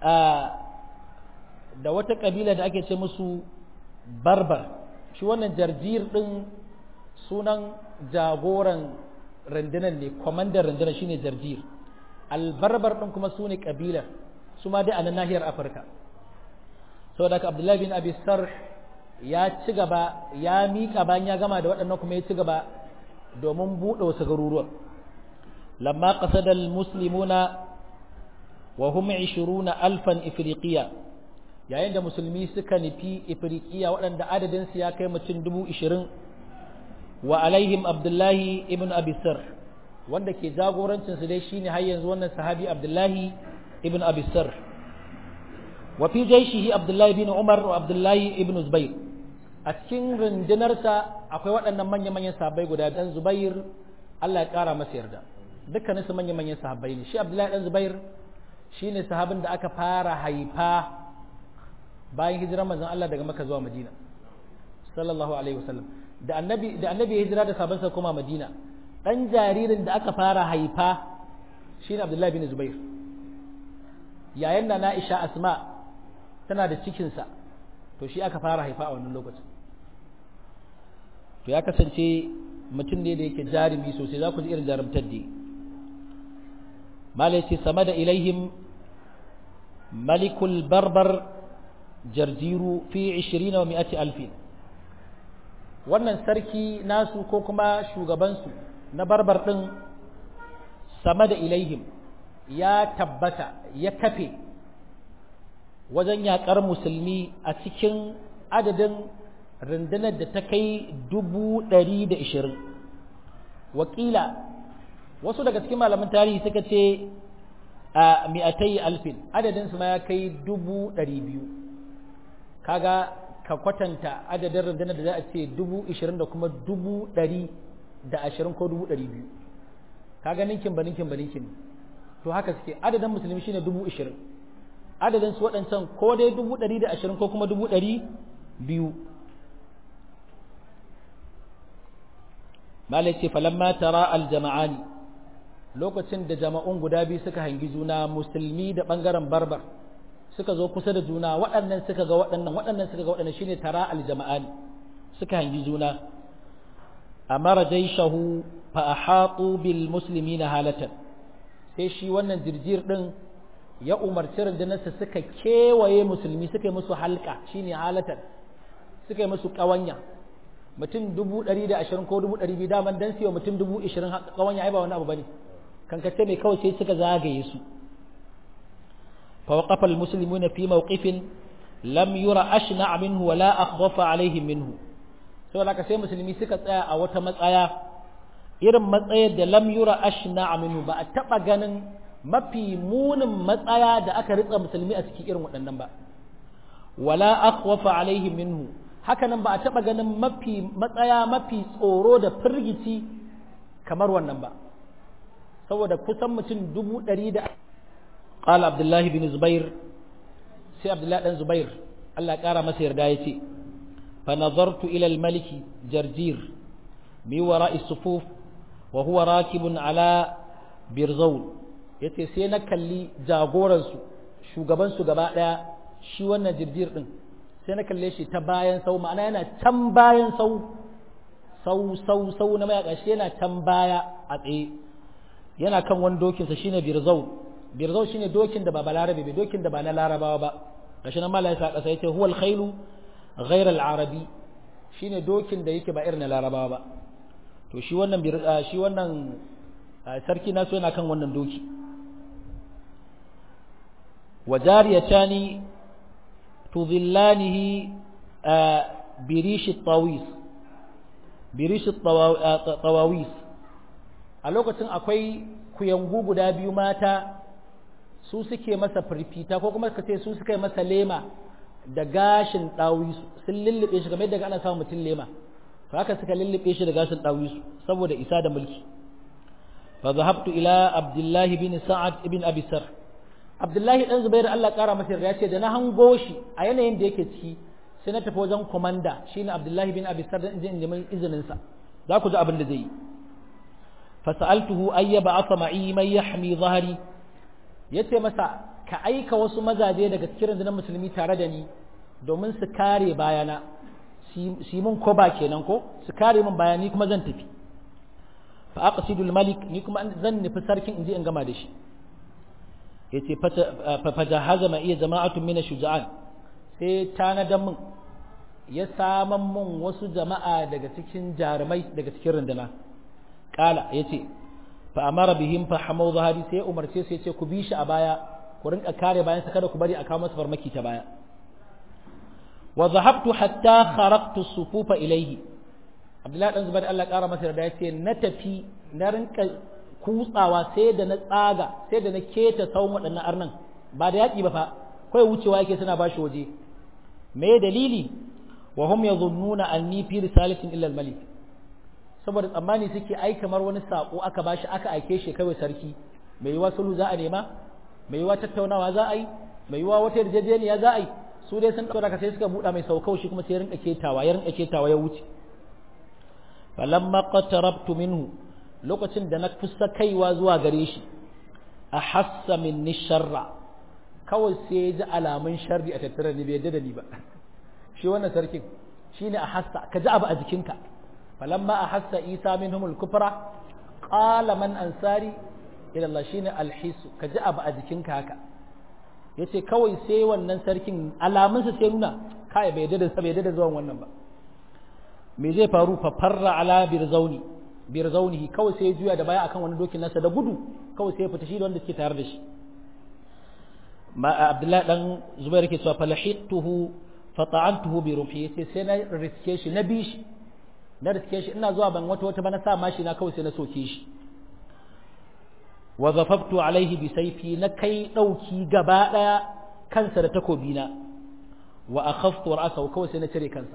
da wata kabila da ake ce musu barbar. Shi wannan jarjir din sunan jagoran rundunar ne, kwamandan rundunar shine jarjir. Albarbar din kuma sune kabilar, su ma dai a nan nahiyar Afirka. Saboda haka Abdullahi bin Abi Sarh ya ci gaba, ya miƙa bayan ya gama da waɗannan kuma ya ci gaba domin buɗe wasu garuruwan. Lamma qasada al-muslimuna wa hum 20,000 ifriqiya, yayin da musulmi suka nufi ifriqiya waɗanda adadin su ya kai mutum 20,000, wa alaihim Abdullahi ibn Abi Sarh, wanda ke jagorancin su dai shine har yanzu wannan sahabi Abdullahi ibn Abi Sarh. Wa fi jaishihi Abdullahi bin Umar wa Abdullahi ibn Zubair, a cikin rundunarsa akwai waɗannan manya-manyan sahabbai guda dan Zubair, Allah ya ƙara masa yarda, dukkanin su manya-manyan sahabbai ne. Shi Abdullahi dan Zubair shine sahabin da aka fara haifa bayan hijirar manzon Allah daga Makka zuwa Madina sallallahu alaihi wasallam. Da annabi ya hijira da sahabbansa kuma Madina, dan jaririn da aka fara haifa shine Abdullahi bin Zubair. Yayin da Aisha Asma tana da cikinsa, to shi aka fara haifa a wannan lokacin. To ya kasance mutum ne da yake jarumi sosai, za ku ji irin jarumtar da malai ce sama da ilaihim malikul barbar jarjiru fi 20 wa 100 alfin. Wannan sarki nasu ko kuma shugabansu na barbar ɗin sama da ilaihim ya tabbata, ya kafe wajen yaƙar musulmi a cikin adadin rundunar da ta kai 120,000. Wakila wasu daga cikin malaman tarihi suka ce a 200 alfin, adadin su ma ya kai 200,000. Kaga ka kwatanta adadin rundunar da za a ce 20,000 da kuma 120 ko 200,000, kaga ninkin ba ninkin ba ninkin. To haka suke, adadin musulmi shine 20,000, adadin su waɗancan ko dai 120 ko kuma 200,000. malai ce falamma tara aljama'ani, lokacin da jama'un guda biyu suka hangi juna, musulmi da ɓangaren barbar suka zo kusa da juna, waɗannan suka ga waɗannan, waɗannan suka ga waɗannan, shine tara aljama'ani, suka hangi juna. amara jayshahu fa ahatu bil muslimina halatan sai shi wannan jirjir din ya umarci rundunarsa suka kewaye musulmi suka yi musu halka shine halatan suka yi musu kawanya mutum 120 ko 200 daman dan siyo mutum 20 kawanya ai ba wani abu bane kankace mai kawai sai suka zagaye su fa waqafa al muslimuna fi mawqifin lam yura ashna minhu wala akhwafa alaihim minhu sai laka sai musulmi suka tsaya a wata matsaya irin matsayar da lam yura ashna minhu ba a taba ganin mafi munin matsaya da aka ritsa musulmi a cikin irin waɗannan ba wala akhwafa alaihim minhu haka nan ba a taba ganin matsaya mafi tsoro da firgici kamar wannan ba saboda kusan mutum 100 da qala abdullahi bin zubair sai abdullahi dan zubair Allah ya kara masa yarda yace fa nazartu ila al-maliki jarjir mi wara'i sufuf wa huwa rakibun ala birzawl yace sai na kalli jagoran su shugaban su gaba daya shi wannan jirjir din sai na kalle shi ta bayan sau ma'ana yana can bayan sau na mayaka shi yana can baya a tsaye yana kan wani dokinsa shine birzaw shine dokin da ba balarabe ba dokin da ba na larabawa ba gashi nan malai sa kasa yace huwal khailu ghayr al arabi shine dokin da yake ba irin na larabawa ba to shi wannan sarki naso yana kan wannan doki wajariyatani tudhillanihi birish at-tawawis a lokacin akwai kuyangu guda biyu mata su suke masa firfita ko kuma suka ce su suka yi masa lema da gashin ɗawisu sun lullube shi kamar yadda ana samun mutum lema to haka suka lullube shi da gashin ɗawisu saboda isa da mulki fa zahabtu ila abdullahi bin sa'ad ibn abi sar abdullahi dan zubair Allah kara masa yarda ce da na hango shi a yanayin da yake ciki sai na tafi wajen komanda shine abdullahi bin abi sar dan in nemi izinin sa za ku ji abin da zai yi fa sa'altuhu ayyaba asma'i man yahmi dhahri yace masa ka aika wasu mazaje daga cikin rundunar musulmi tare da ni domin su kare bayana shi mun koba kenan ko su kare mun bayani kuma zan tafi fa aqsidul malik ni kuma zan nufi sarkin inji in gama da shi yace fa jahaza ma iya jama'atun min shuja'an sai tanadan mun ya saman mun wasu jama'a daga cikin jarumai daga cikin runduna kala yace fa amara bihim fa hamu zahari sai umarce su yace ku bi shi a baya ku rinka kare bayan sa kada ku bari a kawo masa farmaki ta baya wa zahabtu hatta kharaqtu sufufa ilayhi Abdullahi dan Zubair Allah kara masa da yace na tafi na rinka kutsawa sai da na tsaga sai da na keta sawun waɗannan arnan ba da yaki ba fa kai wucewa yake suna bashi waje me dalili wa hum yadhunnuna anni fi risalatin illa al-malik saboda tsammani suke ai kamar wani sako aka bashi aka aike shi kai sarki mai yiwa sulhu za a nema mai yiwa tattaunawa za a yi mai yiwa wata yarjejeniya za a yi su dai sun dauka sai suka buɗa mai saukau shi kuma sai ya rinka ketawa ya wuce falamma qatarabtu minhu lokacin da na kusa kaiwa zuwa gare shi ahassa minni sharra kawai sai ya ji alamun sharri a tattare ni bai yadda da ni ba shi wannan sarkin shine ahassa ka ji abu a jikinka falamma ahassa isa minhum al-kufra qala man ansari ila Allah shine al-hisu ka ji abu a jikinka haka yace kawai sai wannan sarkin alamun sa sai nuna kai bai yadda da zuwan wannan ba me zai faru fa farra ala birzaunihi kawai sai ya juya da baya akan wani dokin nasa da gudu kawai sai ya fita shi da wanda suke tare da shi ma Abdullahi dan Zubair yake cewa falahituhu fata'antuhu bi ruhi sai na riske shi na bi shi na riske shi ina zuwa ban wata ba na sa mashi na kawai sai na soke shi wa zafaftu alaihi bi sayfi na kai dauki gaba daya kansa da takobi na wa akhaftu ra'sahu kawai sai na cire kansa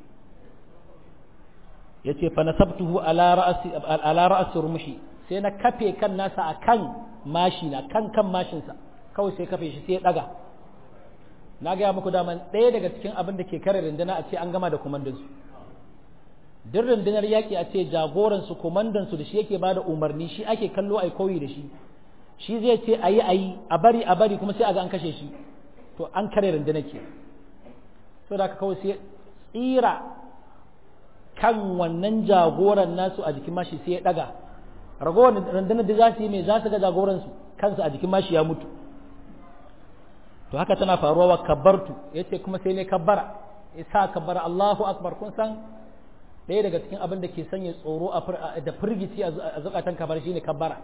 yace fa nasabtuhu ala ra'si rumhi sai na kafe kan nasa akan mashi na kan mashin sa kawai sai kafe shi sai ya daga na ga muku daman ɗaya daga cikin abin da ke kare runduna a ce an gama da komandan su duk rundunar yaki a ce jagoran su komandan su da shi yake bada umarni shi ake kallo ai koyi da shi shi zai ce ayi a bari kuma sai a ga an kashe shi to an kare rundunar ke so da kawai sai tsira kan wannan jagoran nasu a jikin mashi sai ya daga ragowar rundunar da za su yi mai za su ga jagoransu kansu a jikin mashi ya mutu to haka tana faruwa wa kabbartu yace kuma sai ne kabbara isa kabbara Allahu akbar kun san ɗaya daga cikin abin da ke sanya tsoro da firgici a zukatan kabar shine kabbara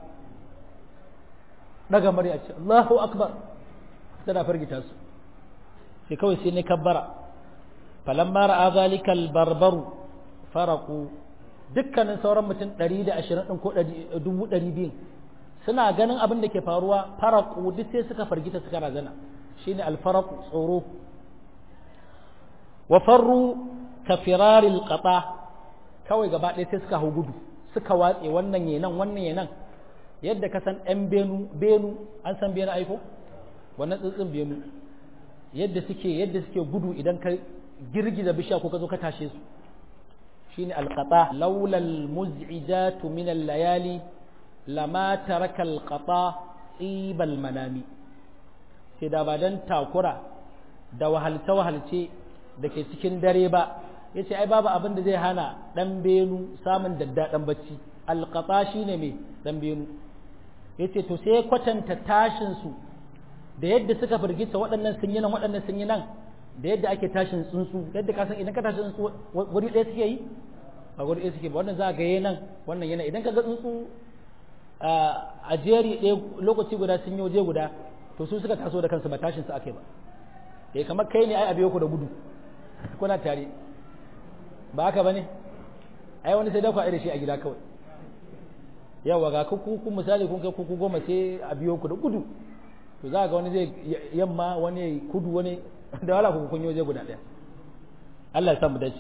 daga murya ce Allahu akbar tana firgita su sai kawai sai ne kabbara falamma ra'a zalikal barbaru faraku dukkanin sauran mutum 120 din ko 200 suna ganin abin da ke faruwa faraku duk sai suka fargita suka razana shine alfaraqu tsoro wa farru ka firaril qata kawai gaba ɗaya sai suka hau gudu suka watse wannan yenan yadda ka san ɗan benu an san benu aiko wannan tsitsin benu yadda suke gudu idan ka girgiza bishiya ko ka zo ka tashe su shine alqata laula almuz'ijatu min al-layali lama taraka alqata ibal manami sai da ba dan takura da wahalce da ke cikin dare ba yace ai babu abin da zai hana dan benu samun daddadan bacci alqata shine me dan benu yace to sai kwatanta tashin su da yadda suka firgita waɗannan sun yi nan waɗannan sun yi nan da yadda ake tashin tsuntsu yadda ka san idan ka tashi tsuntsu wuri ɗaya suke yi a wuri ɗaya suke ba wannan za ga nan wannan yana idan ka ga tsuntsu a jeri ɗaya lokaci guda sun yi waje guda to su suka taso da kansu ba tashin su ake ba kamar kai ne ai a biyo ku da gudu kuna tare ba haka bane ai wani sai da ku a da shi a gida kawai yawa ga ku misali kun kai ku goma sai a biyo ku da gudu to za ga wani zai yamma wani kudu wani da wala ku kun yi waje guda ɗaya Allah ya samu dace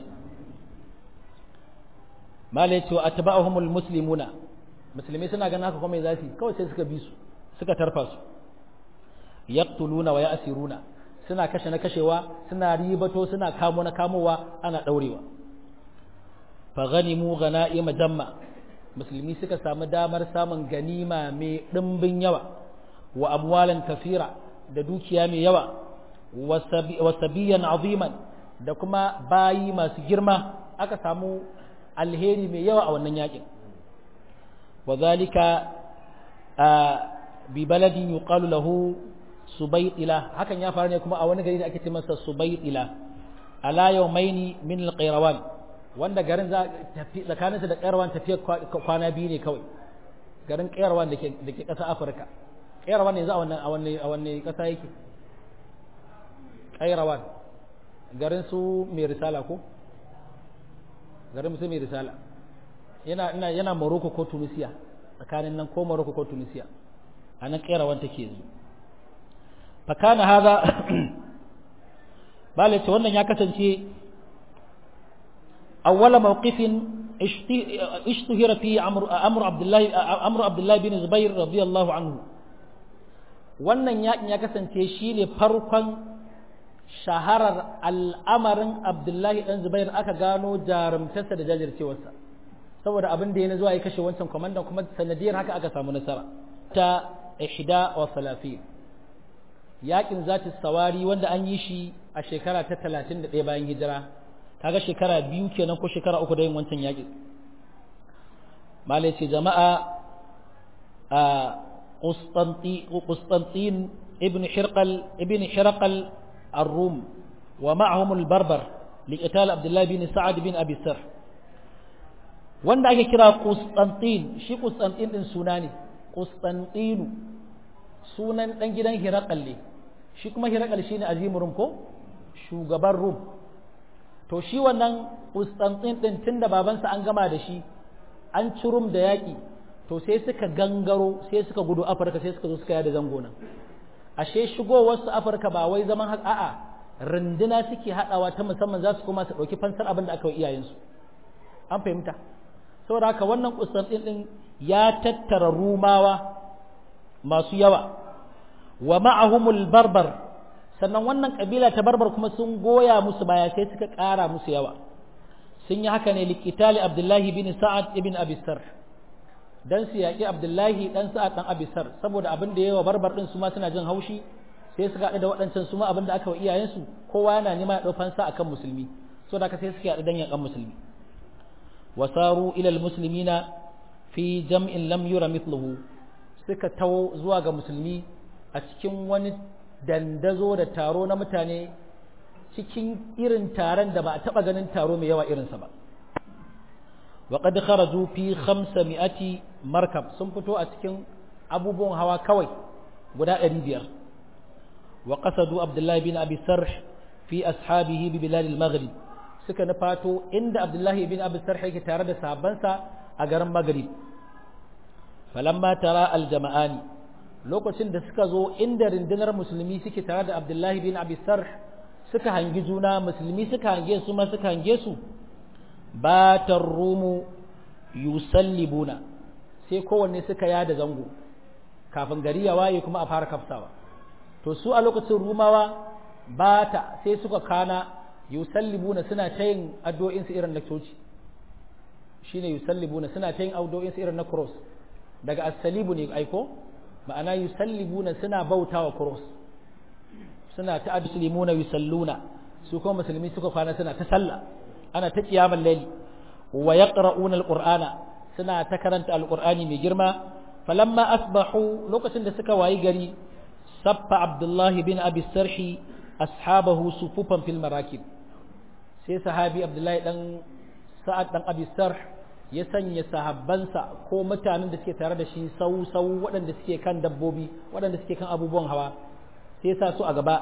mala yace wa atba'uhumul muslimuna musulmai suna ganin haka kuma zasu kawai sai suka bi su suka tarfa su yaqtuluna wa ya'siruna suna kashe na kashewa suna ribato suna kamo na kamowa ana daurewa fa ganimu ghanaima jamma musulmi suka samu damar samun ganima mai dimbin yawa wa amwalan kafira da dukiya mai yawa wa sabiyan aziman da kuma bayi masu girma aka samu alheri mai yawa a wannan yakin wa zalika bi baladin yuqalu lahu subaytila hakan ya faru ne kuma a wani gari da ake ce masa subaytila ala yawmaini min al-qayrawan wanda garin za tafi tsakaninsa da qayrawan tafiya kwana biyu ne kawai garin qayrawan da ke ƙasar Afirka qayrawan yanzu a wannan ƙasa yake qayrawan garin su mai risala ko garin su mai risala yana Morocco ko Tunisia tsakanin nan ko Morocco ko Tunisia anan qayrawan take yanzu fakana haza bale ce wannan ya kasance awwala mawqifin ishtuhira fi amr Abdullah bin Zubair radiyallahu anhu wannan yakin ya kasance shine farkon shaharar al'amarin Abdullahi dan Zubair aka gano jarumtarsa da jajircewarsa saboda abin da yana zuwa ya kashe wancan komandan kuma sanadiyar haka aka samu nasara ta 31 yakin zati sawari wanda an yi shi a shekara ta 31 bayan hijira kaga shekara biyu kenan ko shekara uku da yin wancan yakin malai ce jama'a Qustantin ibn Hirqal ar-Rum wa ma'ahum al-Barbar liqital Abdullah bin Sa'ad bin Abi Sarh wanda ake kira Qustantin shi Qustantin din suna ne Qustantinu sunan dan gidan Hirqal ne shi kuma Hirqal shine azimin Rum ko shugaban Rum to shi wannan Constantine din tunda babansa an gama da shi an ci Rum da yaki to sai suka gangaro sai suka gudu Afirka sai suka zo suka yada zango nan ashe shigowar su Afirka ba wai zaman haka a'a runduna suke hadawa ta musamman za su kuma su dauki fansar abin da aka yi iyayen su an fahimta saboda haka wannan Constantine din ya tattara Rumawa masu yawa wa ma'ahumul barbar sannan wannan kabila ta barbar kuma sun goya musu baya sai suka ƙara musu yawa sun yi haka ne liqitali Abdullahi bin Sa'ad ibn Abi Sarh dan su yaki Abdullahi dan Sa'ad dan Abi Sarh saboda abin da yawa barbar din su ma suna jin haushi sai suka haɗu da waɗancan su ma abin da aka wa iyayen su kowa yana nema ya dau fansa akan musulmi so da haka sai suka haɗu dan yakan musulmi wasaru ila almuslimina fi jam'in lam yura mithluhu suka tawo zuwa ga musulmi a cikin wani dandazo da taro na mutane cikin irin taron da ba a taba ganin taro mai yawa irinsa ba wa qad kharaju fi 500 markab sun fito a cikin abubuwan hawa kawai guda 500 wa qasadu abdullahi bin abi sarh fi ashabihi bi bilad al-maghrib suka nufato inda abdullahi bin abi sarh yake tare da sahabbansa a garin maghrib falamma tara al-jama'ani lokacin da suka zo inda rundunar musulmi suke tare da abdullahi bin abi sarh suka hangi juna musulmi suka hange su ma suka hange su batar rumu yusallibuna sai kowanne suka yada zango kafin gari ya waye kuma a fara kafsawa to su a lokacin rumawa bata sai suka kana yusallibuna suna ta yin addu'o'in su irin na coci shine yusallibuna suna ta yin addu'o'in su irin na cross daga as-salibu ne aiko ma'ana yusallibuna suna bautawa cross suna ta addu'limuna yusalluna su kuma musulmi suka kwana suna ta sallah ana ta qiyamul layli wa yaqra'una al-qur'ana suna ta karanta al-qur'ani mai girma falamma asbahu lokacin da suka wayi gari sabba abdullahi bin abi sarhi ashabahu sufufan fil marakib sai sahabi abdullahi dan sa'ad dan abi sarh ya sanya sahabbansa ko mutanen da suke tare da shi sau waɗanda suke kan dabbobi waɗanda suke kan abubuwan hawa sai sa su a gaba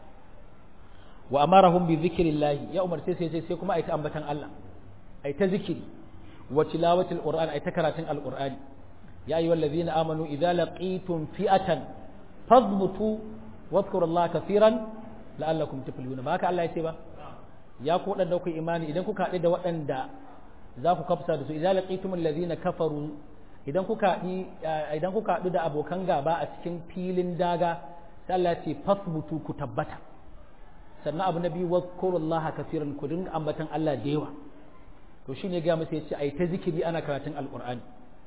wa amarahum bi zikrillah ya umar sai kuma ai ta ambatan Allah ai ta zikiri wa tilawatil qur'an ai ta karatun alqur'ani ya ayyuhallazina amanu idza laqitum fi'atan fadhbutu wadhkurullaha kaseeran la'allakum tuflihun ba haka Allah ya ce ba ya ku wadanda ku imani idan kuka haɗu da waɗanda za ku kafsa da su idza laqitumul ladina kafaru idan kuka haɗu da abokan gaba a cikin filin daga sai Allah ya ce fasbutu ku tabbata sannan abu na biyu wadhkurullaha kaseeran ku dinga ambatan Allah da yawa to shine ga masa yace ai ta zikiri ana karatun alqur'ani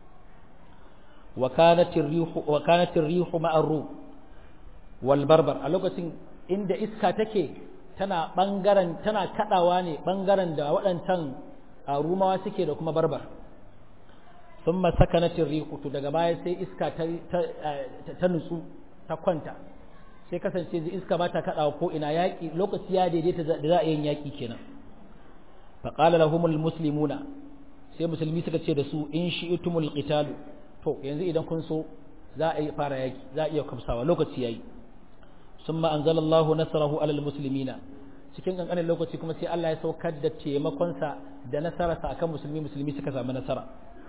wa kanat ar-rihu ma'a ar-ruh wal barbar a lokacin inda iska take tana kadawa ne bangaren da waɗancan rumawa suke da kuma barbar thumma sakanat ar-rihu to daga baya sai iska ta nutsu ta kwanta sai kasance iska ba ta kaɗawa ko ina yaƙi lokaci ya daidaita da za a yin yaƙi kenan faƙala lahumul muslimuna sai musulmi suka ce da su in shi'tumul qitalu to yanzu idan kun so za a yi fara yaƙi za a iya kamsawa lokaci yayi summa anzalallahu nasrahu alal muslimina cikin kankanin lokaci kuma sai Allah ya saukar da taimakonsa da nasararsa akan musulmi suka samu nasara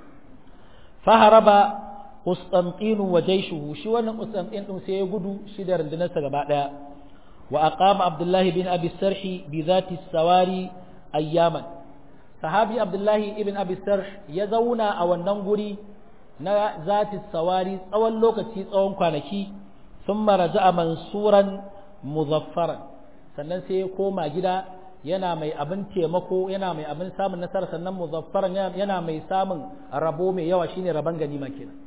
faharaba Qustantinu wa jaishuhu shi wannan Qustantin din sai ya gudu shi da rundunarsa gaba daya wa aqama Abdullahi bin Abi Sarhi bi zati sawari ayyaman sahabi Abdullahi ibn Abi Sarh ya zauna a wannan guri na zati sawari tsawon lokaci tsawon kwanaki thumma raja'a mansuran muzaffaran sannan sai ya koma gida yana mai abin taimako yana mai abin samun nasara sannan muzaffaran yana mai samun rabo mai yawa shine raban ganima kenan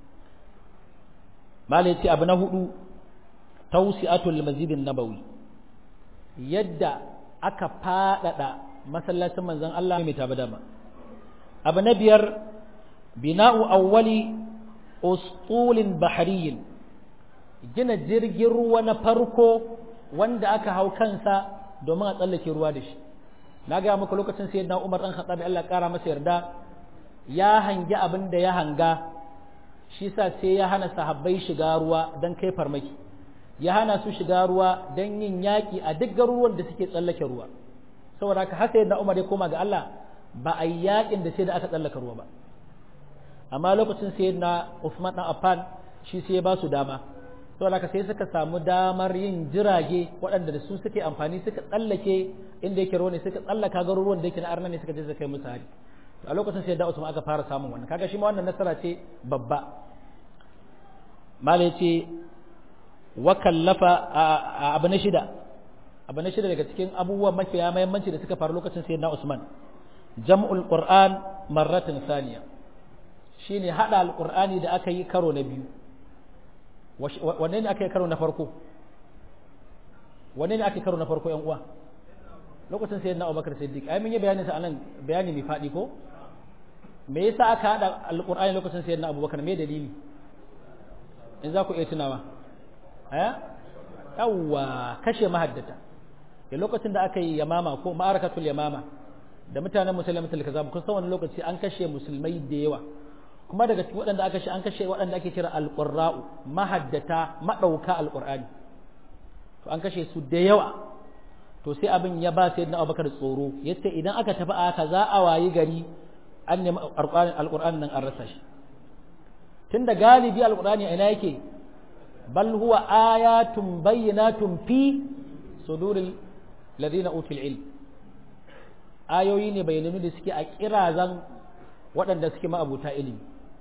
malai ce abu na hudu tawsi'atul masjidin nabawi yadda aka fadada masallacin manzon Allah mai tabi dama abu na biyar bina'u awwali usqulin bahriyin gina jirgin ruwa na farko wanda aka hau kansa domin a tsallake ruwa da shi na ga muku lokacin sayyidina Umar dan Khattab Allah kara masa yarda ya hangi abin da ya hanga shi sa sai ya hana sahabbai shiga ruwa don kai farmaki ya hana su shiga ruwa don yin yaƙi a duk garuruwan da suke tsallake ruwa saboda haka haka yadda Umar ya koma ga Allah ba a yi yaƙin da sai da aka tsallaka ruwa ba amma lokacin sai na Uthman dan Affan shi sai ya ba su dama saboda haka sai suka samu damar yin jirage waɗanda da su suke amfani suka tsallake inda yake ruwa ne suka tsallaka garuruwan da yake na arna ne suka je suka kai musu hari a lokacin sai da Usman aka fara samun wannan kaga shi ma wannan nasara ce babba malai ce wa kallafa abu na shida daga cikin abubuwan mafiya muhimmanci da suka faru lokacin sai da Usman jam'ul qur'an marratan thaniya shine hada alqur'ani da aka yi karo na biyu wanne ne aka yi karo na farko yan uwa lokacin sayyidina Abubakar Siddiq ai mun yi bayanin sa anan bayani mai fadi ko me yasa aka hada alqur'ani lokacin sayyidina abubakar me dalili in za ku iya tunawa yawwa kashe mahaddata da lokacin da aka yi yamama ko ma'arakatul yamama da mutanen musulmatul kazab kun san wani lokaci an kashe musulmai da yawa kuma daga cikin waɗanda aka kashe an kashe waɗanda ake kira alqurra'u mahaddata madauka alqur'ani to an kashe su da yawa to sai abin ya ba sayyidina abubakar tsoro yace idan aka tafi aka za a wayi gari an nemi alqur'ani nan an rasa shi tunda galibi alqur'ani ina yake bal huwa ayatun bayyinatun fi suduril ladina utul ilm ayoyi ne bayyananu da suke a kirazan waɗanda suke ma'abuta ilimi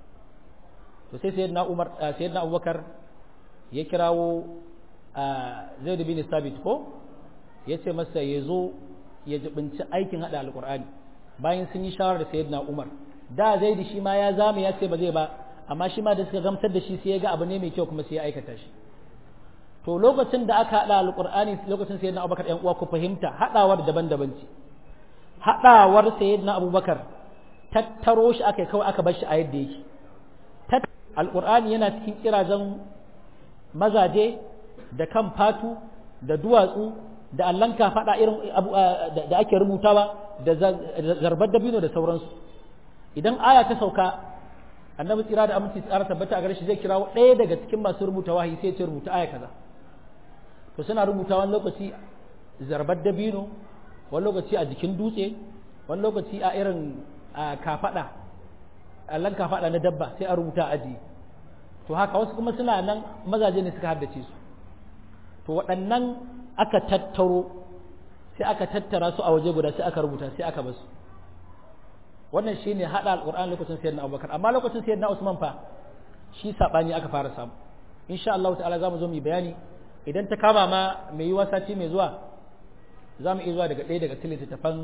to sai sayyidina abubakar ya kirawo zaid bin sabit ko yace masa yazo ya jibinci aikin hada alqur'ani bayan sun yi shawara da sayyidina umar da zaid shi ma ya zama ya ce ba zai ba amma shi ma da suka gamsar da shi sai ya ga abu ne mai kyau kuma sai ya aikata shi to lokacin da aka hada alqur'ani lokacin sayyidina abubakar ɗan uwa ku fahimta hadawar daban-daban ce hadawar sayyidina abubakar tattaro shi aka kawai aka bar shi a yadda yake alqur'ani yana cikin kirazan mazaje da kan fatu da duwatsu da allan fada irin da ake rubutawa da zarbar dabino da sauransu idan aya ta sauka annabi tsira da aminci tsara tabbata a gare shi zai kirawo ɗaya daga cikin masu rubuta wahayi sai ya ce rubuta aya kaza to suna rubuta wani lokaci zarbar dabino wani lokaci a jikin dutse wani lokaci a irin kafada allan kafada na dabba sai a rubuta aji to haka wasu kuma suna nan mazaje ne suka haddace su to waɗannan aka tattaro sai aka tattara su a waje guda sai aka rubuta sai aka basu wannan shine hada alqur'ani lokacin sayyidina abubakar amma lokacin sayyidina usman fa shi sabani aka fara samu insha Allah ta'ala zamu zo mu bayani idan ta kama ma mai yiwa sati mai zuwa zamu iya zuwa daga ɗaya daga cikin littafan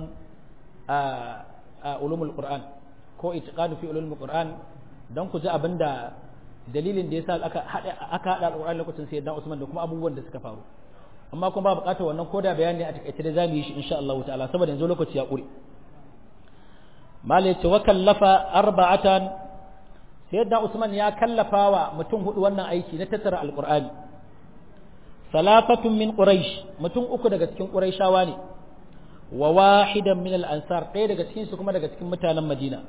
ulumul qur'an ko itiqadu fi ulumul qur'an dan ku ji abinda dalilin da yasa aka hada alqur'ani lokacin sayyidina usman da kuma abubuwan da suka faru amma kuma ba bukatar wannan koda bayani a takaice da zamu yi shi insha Allah ta'ala saboda yanzu lokaci ya ƙure mal yace wa kallafa arba'atan sayyidina usman ya kallafa wa mutum hudu wannan aiki na tattara alqur'ani salafatun min quraish mutum uku daga cikin quraishawa ne wa wahidan min al-ansar ɗaya daga cikin su kuma daga cikin mutanen madina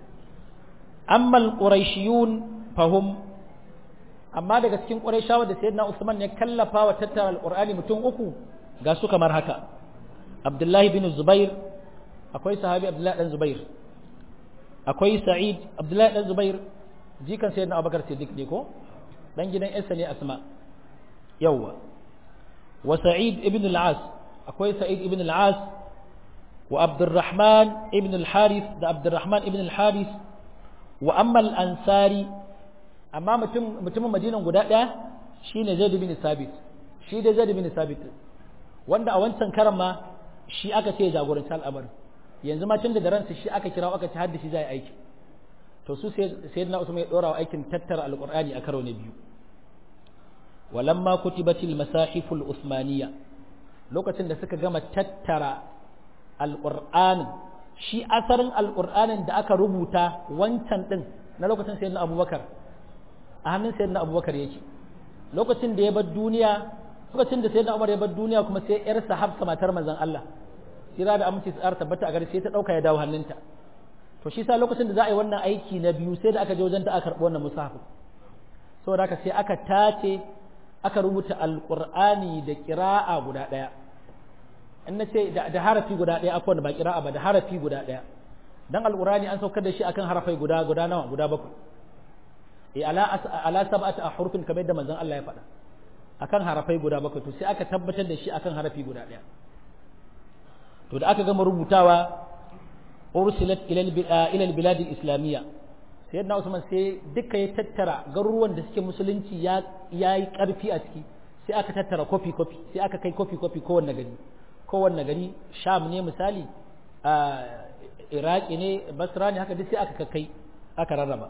amma al-quraishiyun fahum amma daga cikin quraishawa da sayyidina usman ya kallafa wa tattara alqur'ani mutum uku ga su kamar haka abdullahi bin zubair akwai sahabi abdullahi dan zubair akwai sa'id abdullahi dan zubair jikan sayyidina abubakar siddiq ne ko dan gidan yarsa ne asma yawa wa sa'id ibn al-as akwai sa'id ibn al-as wa abdurrahman ibn al-harith da abdurrahman ibn al-harith wa amma al-ansari amma mutumin madinan guda ɗaya shine zaid bin sabit shi da zaid bin sabit wanda a wancan karan ma shi aka ce jagoranci al'amarin yanzu ma tun da ransa shi aka kira aka ci hadda shi zai aiki to su sayyidina usman ya dora wa aikin tattara alqur'ani a karo na biyu walamma kutibatil masahiful usmaniyya lokacin da suka gama tattara alqur'anin shi asarin alqur'anin da aka rubuta wancan din na lokacin sayyidina abubakar a hannun sayyidina abubakar yake lokacin da ya bar duniya lokacin da sayyidina umar ya bar duniya kuma sai yarsa hafsa matar manzon Allah kira da aminci tsara tabbata a gare sai ta dauka ya dawo hannunta to shi sa lokacin da za a yi wannan aiki na biyu sai da aka je wajen ta aka karbo wannan mushaf saboda haka sai aka tace aka rubuta alqur'ani da qira'a guda daya in nace da harafi guda daya akwai ba qira'a ba da harafi guda daya dan alqur'ani an saukar da shi akan harafai guda nawa guda bakwai ala sab'ati ahrufin kamar da manzon Allah ya faɗa akan harafai guda bakwai to sai aka tabbatar da shi akan harafi guda daya to da aka gama rubutawa ursilat ila al-bilad al-islamiyya sayyidina Usman sai duka ya tattara garuruwan da suke musulunci yayi karfi a ciki sai aka tattara kofi sai aka kai kofi kowanne gari Sham ne misali Iraki ne Basra ne haka duk sai aka kai aka rarraba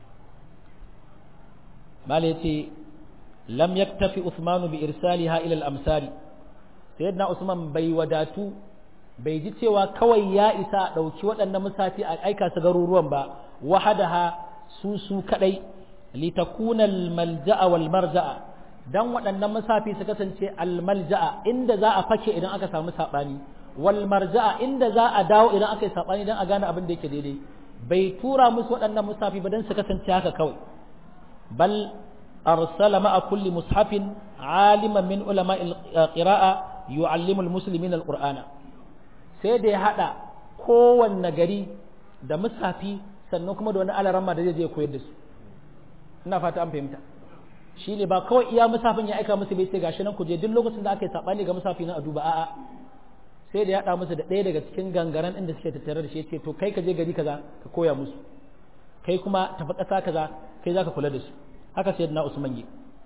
mala yace lam yaktafi Uthman bi irsaliha ila al-amsari sayyidina Usman bai wadatu bai ji cewa kawai ya isa ɗauki waɗannan musafi a aika su garuruwan ba wahadaha su kadai litakuna almalja'a wal marja'a dan waɗannan musafi su kasance almalja'a inda za a fake idan aka samu sabani wal marja'a inda za a dawo idan aka yi sabani dan a gane abin da yake daidai bai tura musu waɗannan musafi ba dan su kasance haka kawai bal arsala ma'a kulli mushafin aliman min ulama'i qira'a yu'allimu almuslimina alqur'ana sai da ya hada kowanne gari da musafi sannan kuma da wani alaramma da zai je koyar da su ina fata an fahimta shi ne ba kawai iya musafin ya aika musu bai ce gashi nan ku je duk lokacin da aka yi sabani ga musafi na a duba a'a sai da ya haɗa musu da ɗaya daga cikin gangaren inda suke tattare da shi ce to kai ka je gari kaza ka koya musu kai kuma tafi ƙasa kaza kai zaka kula da su haka sayyidina Usman yi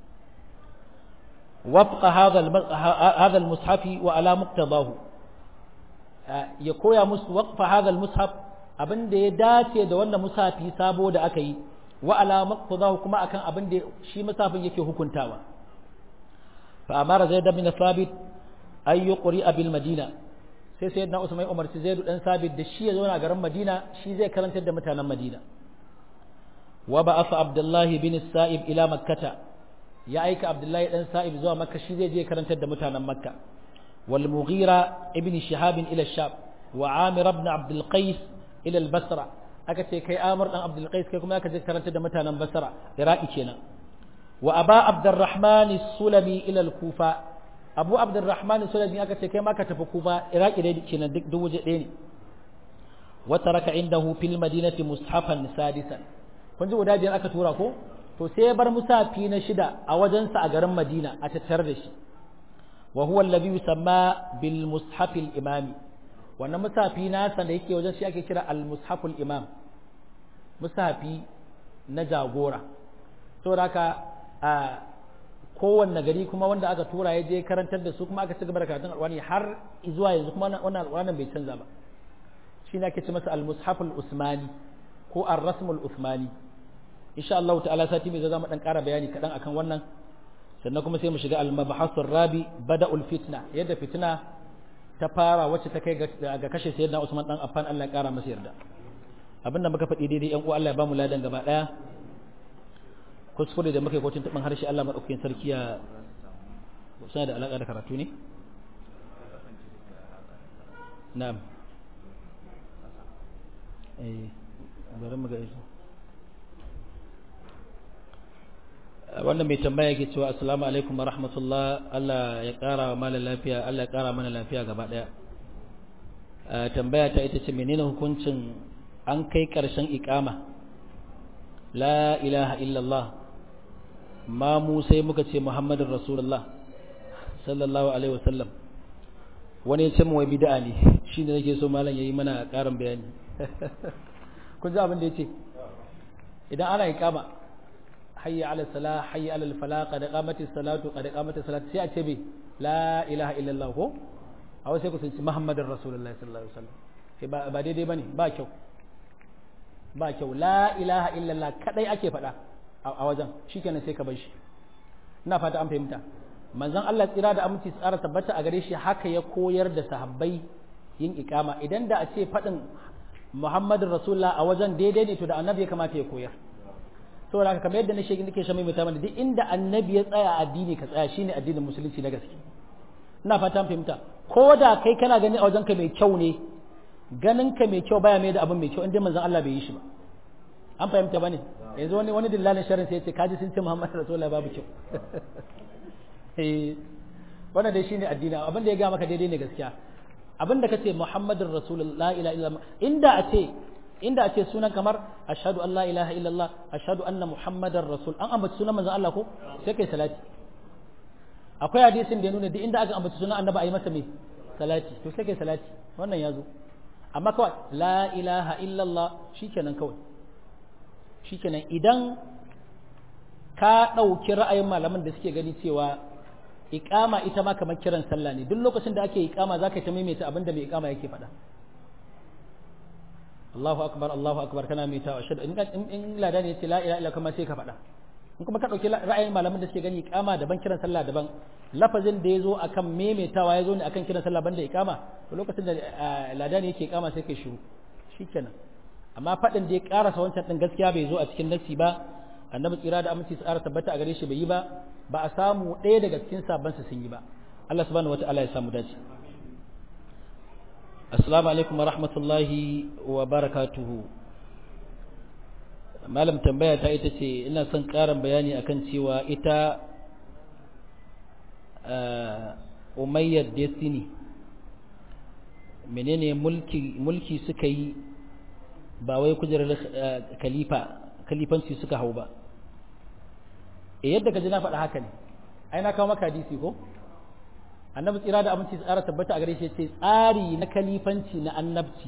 wafqa hadha al-mushafi wa ala muqtadahu ya koya musu waqfa hadha al-mushaf abinda ya dace da wannan mushafi sabo da aka yi wa ala muqtadahu kuma akan abinda shi musafin yake hukuntawa fa amara zaid bin thabit ay yuqri bil madina sai sayyidina Usman umarci Zaid dan Sabit da shi ya zauna garin Madina shi zai karantar da mutanen Madina wa ba'atha Abdullah bin Sa'ib ila Makkah ya aika Abdullah dan Sa'ib zuwa Makka shi zai je karantar da mutanen Makka wal Mughira ibn Shihab ila Sham wa Amir ibn Abd al-Qais ila al-Basra aka ce kai Amir dan Abd al-Qais kai kuma aka je karantar da mutanen Basra Iraki kenan wa Aba Abdurrahman as-Sulami ila al-Kufa Abu Abdurrahman Sulami aka ce kai ma ka tafi Kufa Iraki dai kenan duk waje ɗaya ne wa taraka indahu fil madinati mushafan sadisan kun ji guda biyar aka tura ko to sai ya bar musafi na shida a wajensa a garin Madina a tattare da shi wa huwa alladhi yusamma bil mushaf al imami wannan musafi nasa da yake wajen shi ake kira al mushaf al imam musafi na jagora saboda haka a kowanne gari kuma wanda aka tura ya je karantar da su kuma aka ci gaba da karatun alwani har zuwa yanzu kuma wannan alwanin bai canza ba shi ne ake ce masa al-mushaf al-usmani ko ar-rasm al-usmani insha Allah ta'ala sati mai zama dan ƙara bayani kadan akan wannan sannan kuma sai mu shiga al-mabahas ar-rabi bada'ul fitna yadda fitna ta fara wacce ta kai ga kashe sayyidina Usman dan Affan Allah ya ƙara masa yarda abinda muka faɗi daidai yan uwa Allah ya ba mu ladan gaba daya kuskure da muka yi kotun taɓin harshe Allah maɗaukakin sarki ya suna da alaƙa da karatu ne? na'am bari mu ga iso wannan mai tambaya ke cewa assalamu alaikum wa rahmatullah Allah ya ƙara wa malam lafiya Allah ya ƙara mana lafiya gaba ɗaya tambaya ta ita ce menene hukuncin an kai ƙarshen iƙama la ilaha illallah ma mu sai muka ce Muhammadin Rasulullah sallallahu alaihi wasallam wani ya ce mu wai bid'a ne shi ne nake so malam yayi mana ƙarin bayani kun ji abin da yace idan ana iqama hayya ala salah hayya ala falah qad qamatis salatu qad qamatis salat sai a ce bi la ilaha illallah ko a wasu sai ku sun ce Muhammadin Rasulullah sallallahu alaihi wasallam sai ba daidai bane ba kyau ba kyau la ilaha illallah kadai ake faɗa a wajen shikenan sai ka bar shi ina fata an fahimta manzon Allah tsira da aminci tsara tabbata a gare shi haka ya koyar da sahabbai yin ikama idan da a ce faɗin Muhammadin Rasulullah a wajen daidai ne to da annabi ya kamata ya koyar saboda haka kamar yadda nake shan mai mutane duk inda annabi ya tsaya addini ka tsaya shine addinin musulunci na gaske ina fata an fahimta ko da kai kana gani a wajen ka mai kyau ne ganin ka mai kyau baya mai da abin mai kyau inda manzon Allah bai yi shi ba an fahimta bane yanzu wani dillalin sharrin sai ya ce kaji sun ce Muhammad Rasulullah babu kyau wannan dai shine addini abin da ya ga maka daidai ne gaskiya abin da kace Muhammadur Rasulullah la ilaha illallah inda a ce sunan kamar ashhadu an la ilaha illallah ashhadu anna Muhammadar Rasul an ambaci sunan manzon Allah ko sai kai salati akwai hadisin da ya nuna duk inda aka ambaci sunan annabi ayi masa me salati to sai kai salati wannan yazo amma kawai la ilaha illallah shikenan kawai shikenan idan ka ɗauki ra'ayin malaman da suke gani cewa iqama ita ma kamar kiran sallah ne duk lokacin da ake iqama zaka ta maimaita abin da mai iqama yake faɗa Allahu akbar kana mai ta ashhadu in ladan yace la ilaha illa kuma sai ka faɗa in kuma ka ɗauki ra'ayin malaman da suke gani iqama daban kiran sallah daban lafazin da yazo akan maimaitawa yazo ne akan kiran sallah banda iqama to lokacin da ladan yake iqama sai kai shiru shikenan amma faɗin da ya karasa wancan din gaskiya bai zo a cikin nassi ba annabi tsira da aminci su ƙara tabbata a gare shi bai yi ba ba a samu ɗaya daga cikin sabansa sun yi ba Allah subhanahu wata'ala ya samu dace assalamu alaikum wa rahmatullahi wa barakatuhu malam tambaya ta ita ce ina son ƙarin bayani akan cewa ita umayyad destiny menene mulki suka yi ba wai kujerar kalifanci suka hau ba yadda kaji na faɗa haka ne ai na kawo maka hadisi ko annabi tsira da aminci tsara tabbata a gare shi yace tsari na kalifanci na annabci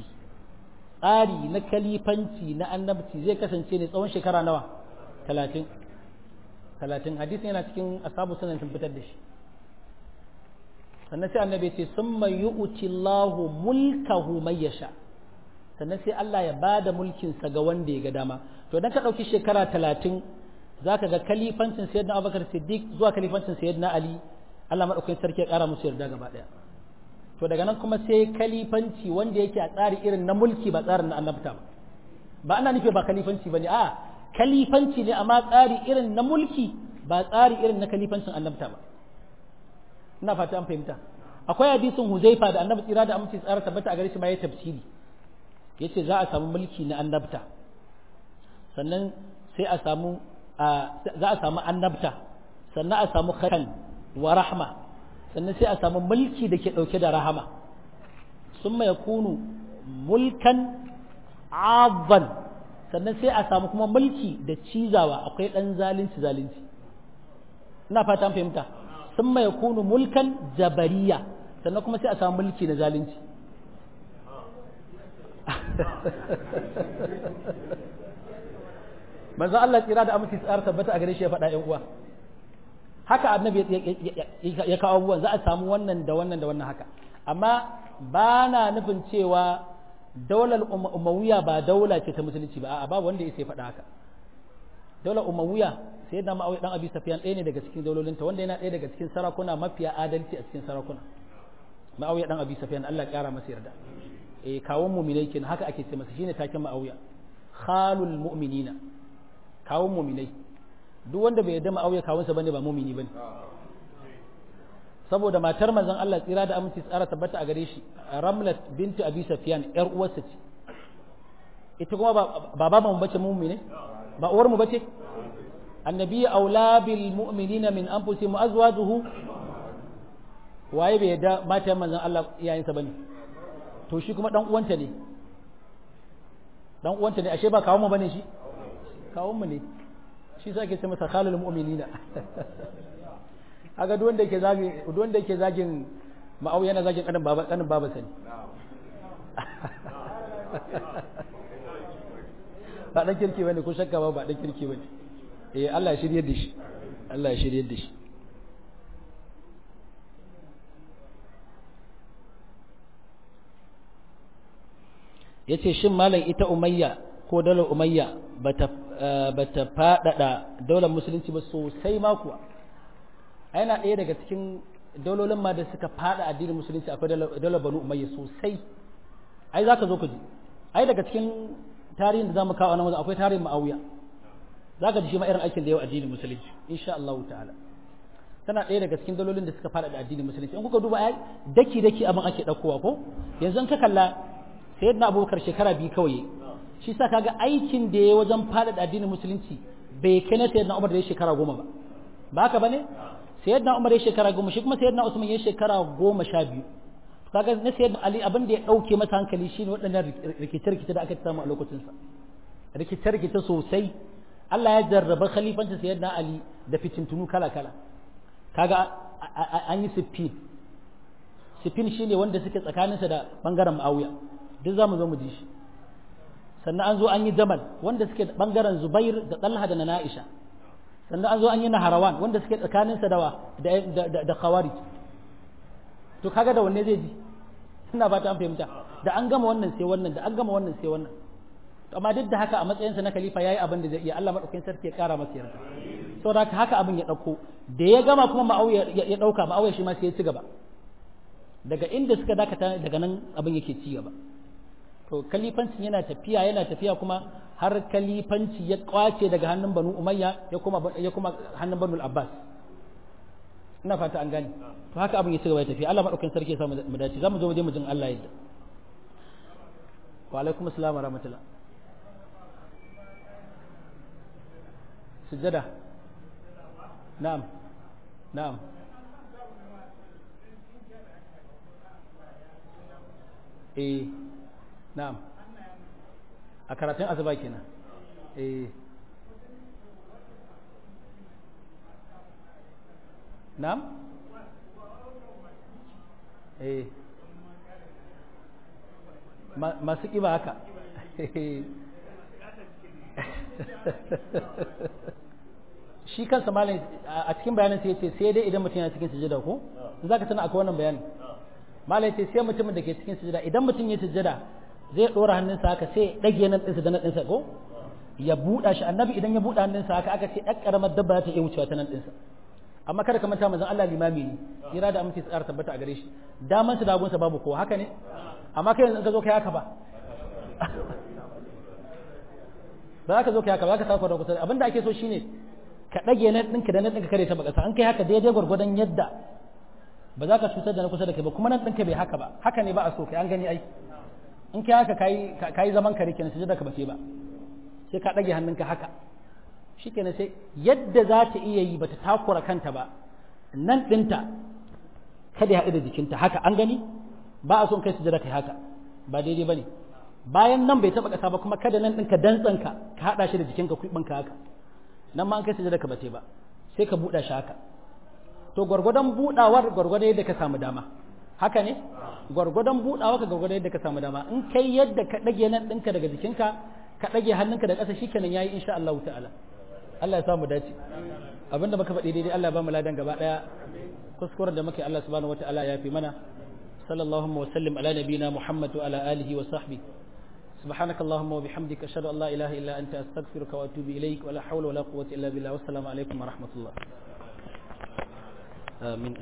zai kasance ne tsawon shekara nawa 30 hadisin yana cikin ashabu sunan sun fitar da shi sannan sai annabi ce summa yu'ti Allahu mulkahu may yasha sannan sai Allah ya bada mulkin sa ga wanda ya ga dama to idan ka dauki shekara 30 zaka ga kalifancin sayyidina Abubakar Siddiq zuwa kalifancin sayyidina Ali Allah madaukakin sarki ya kara musu yarda gaba daya to daga nan kuma sai kalifanci wanda yake a tsari irin na mulki ba tsarin na annabta ba ana nufi ba kalifanci bane a kalifanci ne amma tsari irin na mulki ba tsari irin na kalifancin annabta ba ina fata an fahimta akwai hadisin Huzaifa da annabi tsira da aminci tsara tabbata a gare shi ma ya tafsiri yace za a samu mulki na annabta sannan sai a samu za a samu annabta sannan a samu khatan wa rahma sannan sai a samu mulki da ke dauke da rahama summa yakunu mulkan azan sannan sai a samu kuma mulki da cizawa akwai dan zalunci ina fata an fahimta summa yakunu mulkan jabariya sannan kuma sai a samu mulki na zalunci manzo Allah tsira da aminci tsara tabbata a gare shi ya faɗa ƴan uwa haka annabi ya kawo abubuwan za a samu wannan da wannan da wannan haka amma ba na nufin cewa daular umayya ba daula ce ta musulunci ba a'a babu wanda ya sai faɗa haka daular umayya sai da ma'auya dan abi safiyan ɗaya ne daga cikin daulolinta wanda yana ɗaya daga cikin sarakuna mafiya adalci a cikin sarakuna ma'auya dan abi safiyan Allah ya kara masa yarda kawun mu'minai kenan haka ake ce masa shine taken ma'auya khalul mu'minina kawun mu'minai duk wanda bai yarda ma'auya kawunsa bane ba mu'mini bane saboda matar manzon Allah tsira da aminci tsara tabbata a gare shi Ramlat binti Abi Sufyan yar uwarsa ce ita kuma ba baban mu bace mu'mini ba uwar mu bace annabi aula bil mu'minina min anfusihim azwajuhu waye bai yarda matar manzon Allah iyayensa bane to shi kuma dan uwanta ne ashe ba kawun mu bane shi kawun mu ne shi sa ake ce masa khalul mu'minina aga duk wanda yake zagin ma'auya yana zagin kanin baba sani ba dan kirki bane ko shakka ba dan kirki bane Allah ya shirye da shi yace shin malam ita umayya ko daular umayya bata fadada daular musulunci ba sosai ma kuwa yana ɗaya daga cikin daulolin ma da suka fada addinin musulunci akwai daular banu umayya sosai ai zaka zo ku ji ai daga cikin tarihin da zamu kawo nan wajen akwai tarihin ma'awiya zaka ji shi ma irin aikin da yau addinin musulunci insha Allah ta'ala tana ɗaya daga cikin daulolin da suka fada da addinin musulunci in kuka duba ai daki abin ake ɗaukowa ko yanzu in ka kalla sayyidina abubakar shekara 2 kawai shi sa kaga aikin da ya wajen fada da addinin musulunci bai kai na sayyidina umar da ya shekara 10 ba haka bane sayyidina umar ya shekara 10 shi kuma sayyidina usman ya shekara 12 kaga na sayyidina ali abin da ya dauke masa hankali shine waɗannan rikice-rikice da aka samu a lokacin sa rikice-rikice sosai Allah ya jarraba khalifancin sayyidina ali da fitintunu kala-kala kaga an yi siffin shine wanda suke tsakaninsa da bangaren muawiya duk zamu zo mu ji shi sannan an zo an yi jamal wanda suke bangaren zubair da talha da na aisha sannan an zo an yi naharawan wanda suke tsakaninsa da khawarij to kaga da wanne zai ji ina ba ta an fahimta da an gama wannan sai wannan da an gama wannan sai wannan to amma duk da haka a matsayinsa na khalifa yayi abin da zai iya Allah madaukakin sarki ya kara masa yarda saboda haka abin ya dauko da ya gama kuma ma'awiya ya dauka ma'awiya shi ma sai ya ci gaba daga inda suka dakata daga nan abin yake ci gaba to kalifancin yana tafiya kuma har kalifanci ya kwace daga hannun Banu Umayya ya kuma hannun Banu Abbas. Ina fata an gane to haka abin ya ci gaba ya tafi. Allah madaukakin sarki ya sa mu dace. Zamu zo mu je mu jin Allah yadda. Wa alaikum assalam wa rahmatullah. Sujada. Na'am. Na'am. Na'am. A karatun azuba kenan. Na'am. Masu ƙiba haka. Shi kansa malam a cikin bayanin sai yace sai dai idan mutum yana cikin sujada ko zaka tana akwai wannan bayanin. Malam yace sai mutumin da ke cikin sujada idan mutum ya sujada zai dora hannunsa haka sai dage nan dinsa da nan dinsa ko ya buɗa shi. Annabi idan ya buɗa hannunsa haka aka ce ɗan karamar dabba ta iya wucewa ta nan dinsa. Amma kada ka manta manzon Allah limami ne kira da amince tsara tabbata a gare shi daman su dagunsa babu ko haka ne amma kai yanzu ka zo kai haka ba ba ka zo kai haka ba ka sako da kusa abinda ake so shine ka dage nan ɗinka da nan ɗinka kare ta bakasa an kai haka daidai gwargwadon yadda ba za ka cutar da na kusa da kai ba kuma nan ɗinka bai haka ba haka ne ba a so kai an gani ai in kai haka kai zaman kare kenan sujada ka bace ba sai ka dage hannunka haka shikenan sai yadda za ta iya yi bata takura kanta ba nan ɗinta kada ya haɗu da jikinta haka an gani ba a son kai sujada kai haka ba daidai bane bayan nan bai taɓa ƙasa ba kuma kada nan ɗinka dantsanka ka haɗa shi da jikinka kuɓinka haka nan ma an kai sujada ka bace ba sai ka buɗa shi haka to gwargwadon buɗawar gwargwadon yadda ka samu dama haka ne gwargwadon buɗawa ka gwargwadon yadda ka samu dama in kai yadda ka ɗage nan ɗinka daga jikinka ka ɗage hannunka da ƙasa shikenan yayi insha Allah ta'ala Allah ya samu dace abinda muka faɗi daidai Allah ya ba mu ladan gaba ɗaya kuskuren da muke Allah subhanahu wata'ala ya fi mana sallallahu wa sallim ala nabiyina Muhammad wa ala alihi wa sahbihi سبحانك اللهم وبحمدك أشهد أن لا إله إلا أنت أستغفرك وأتوب إليك ولا حول ولا قوة إلا بالله والسلام عليكم ورحمة الله آمين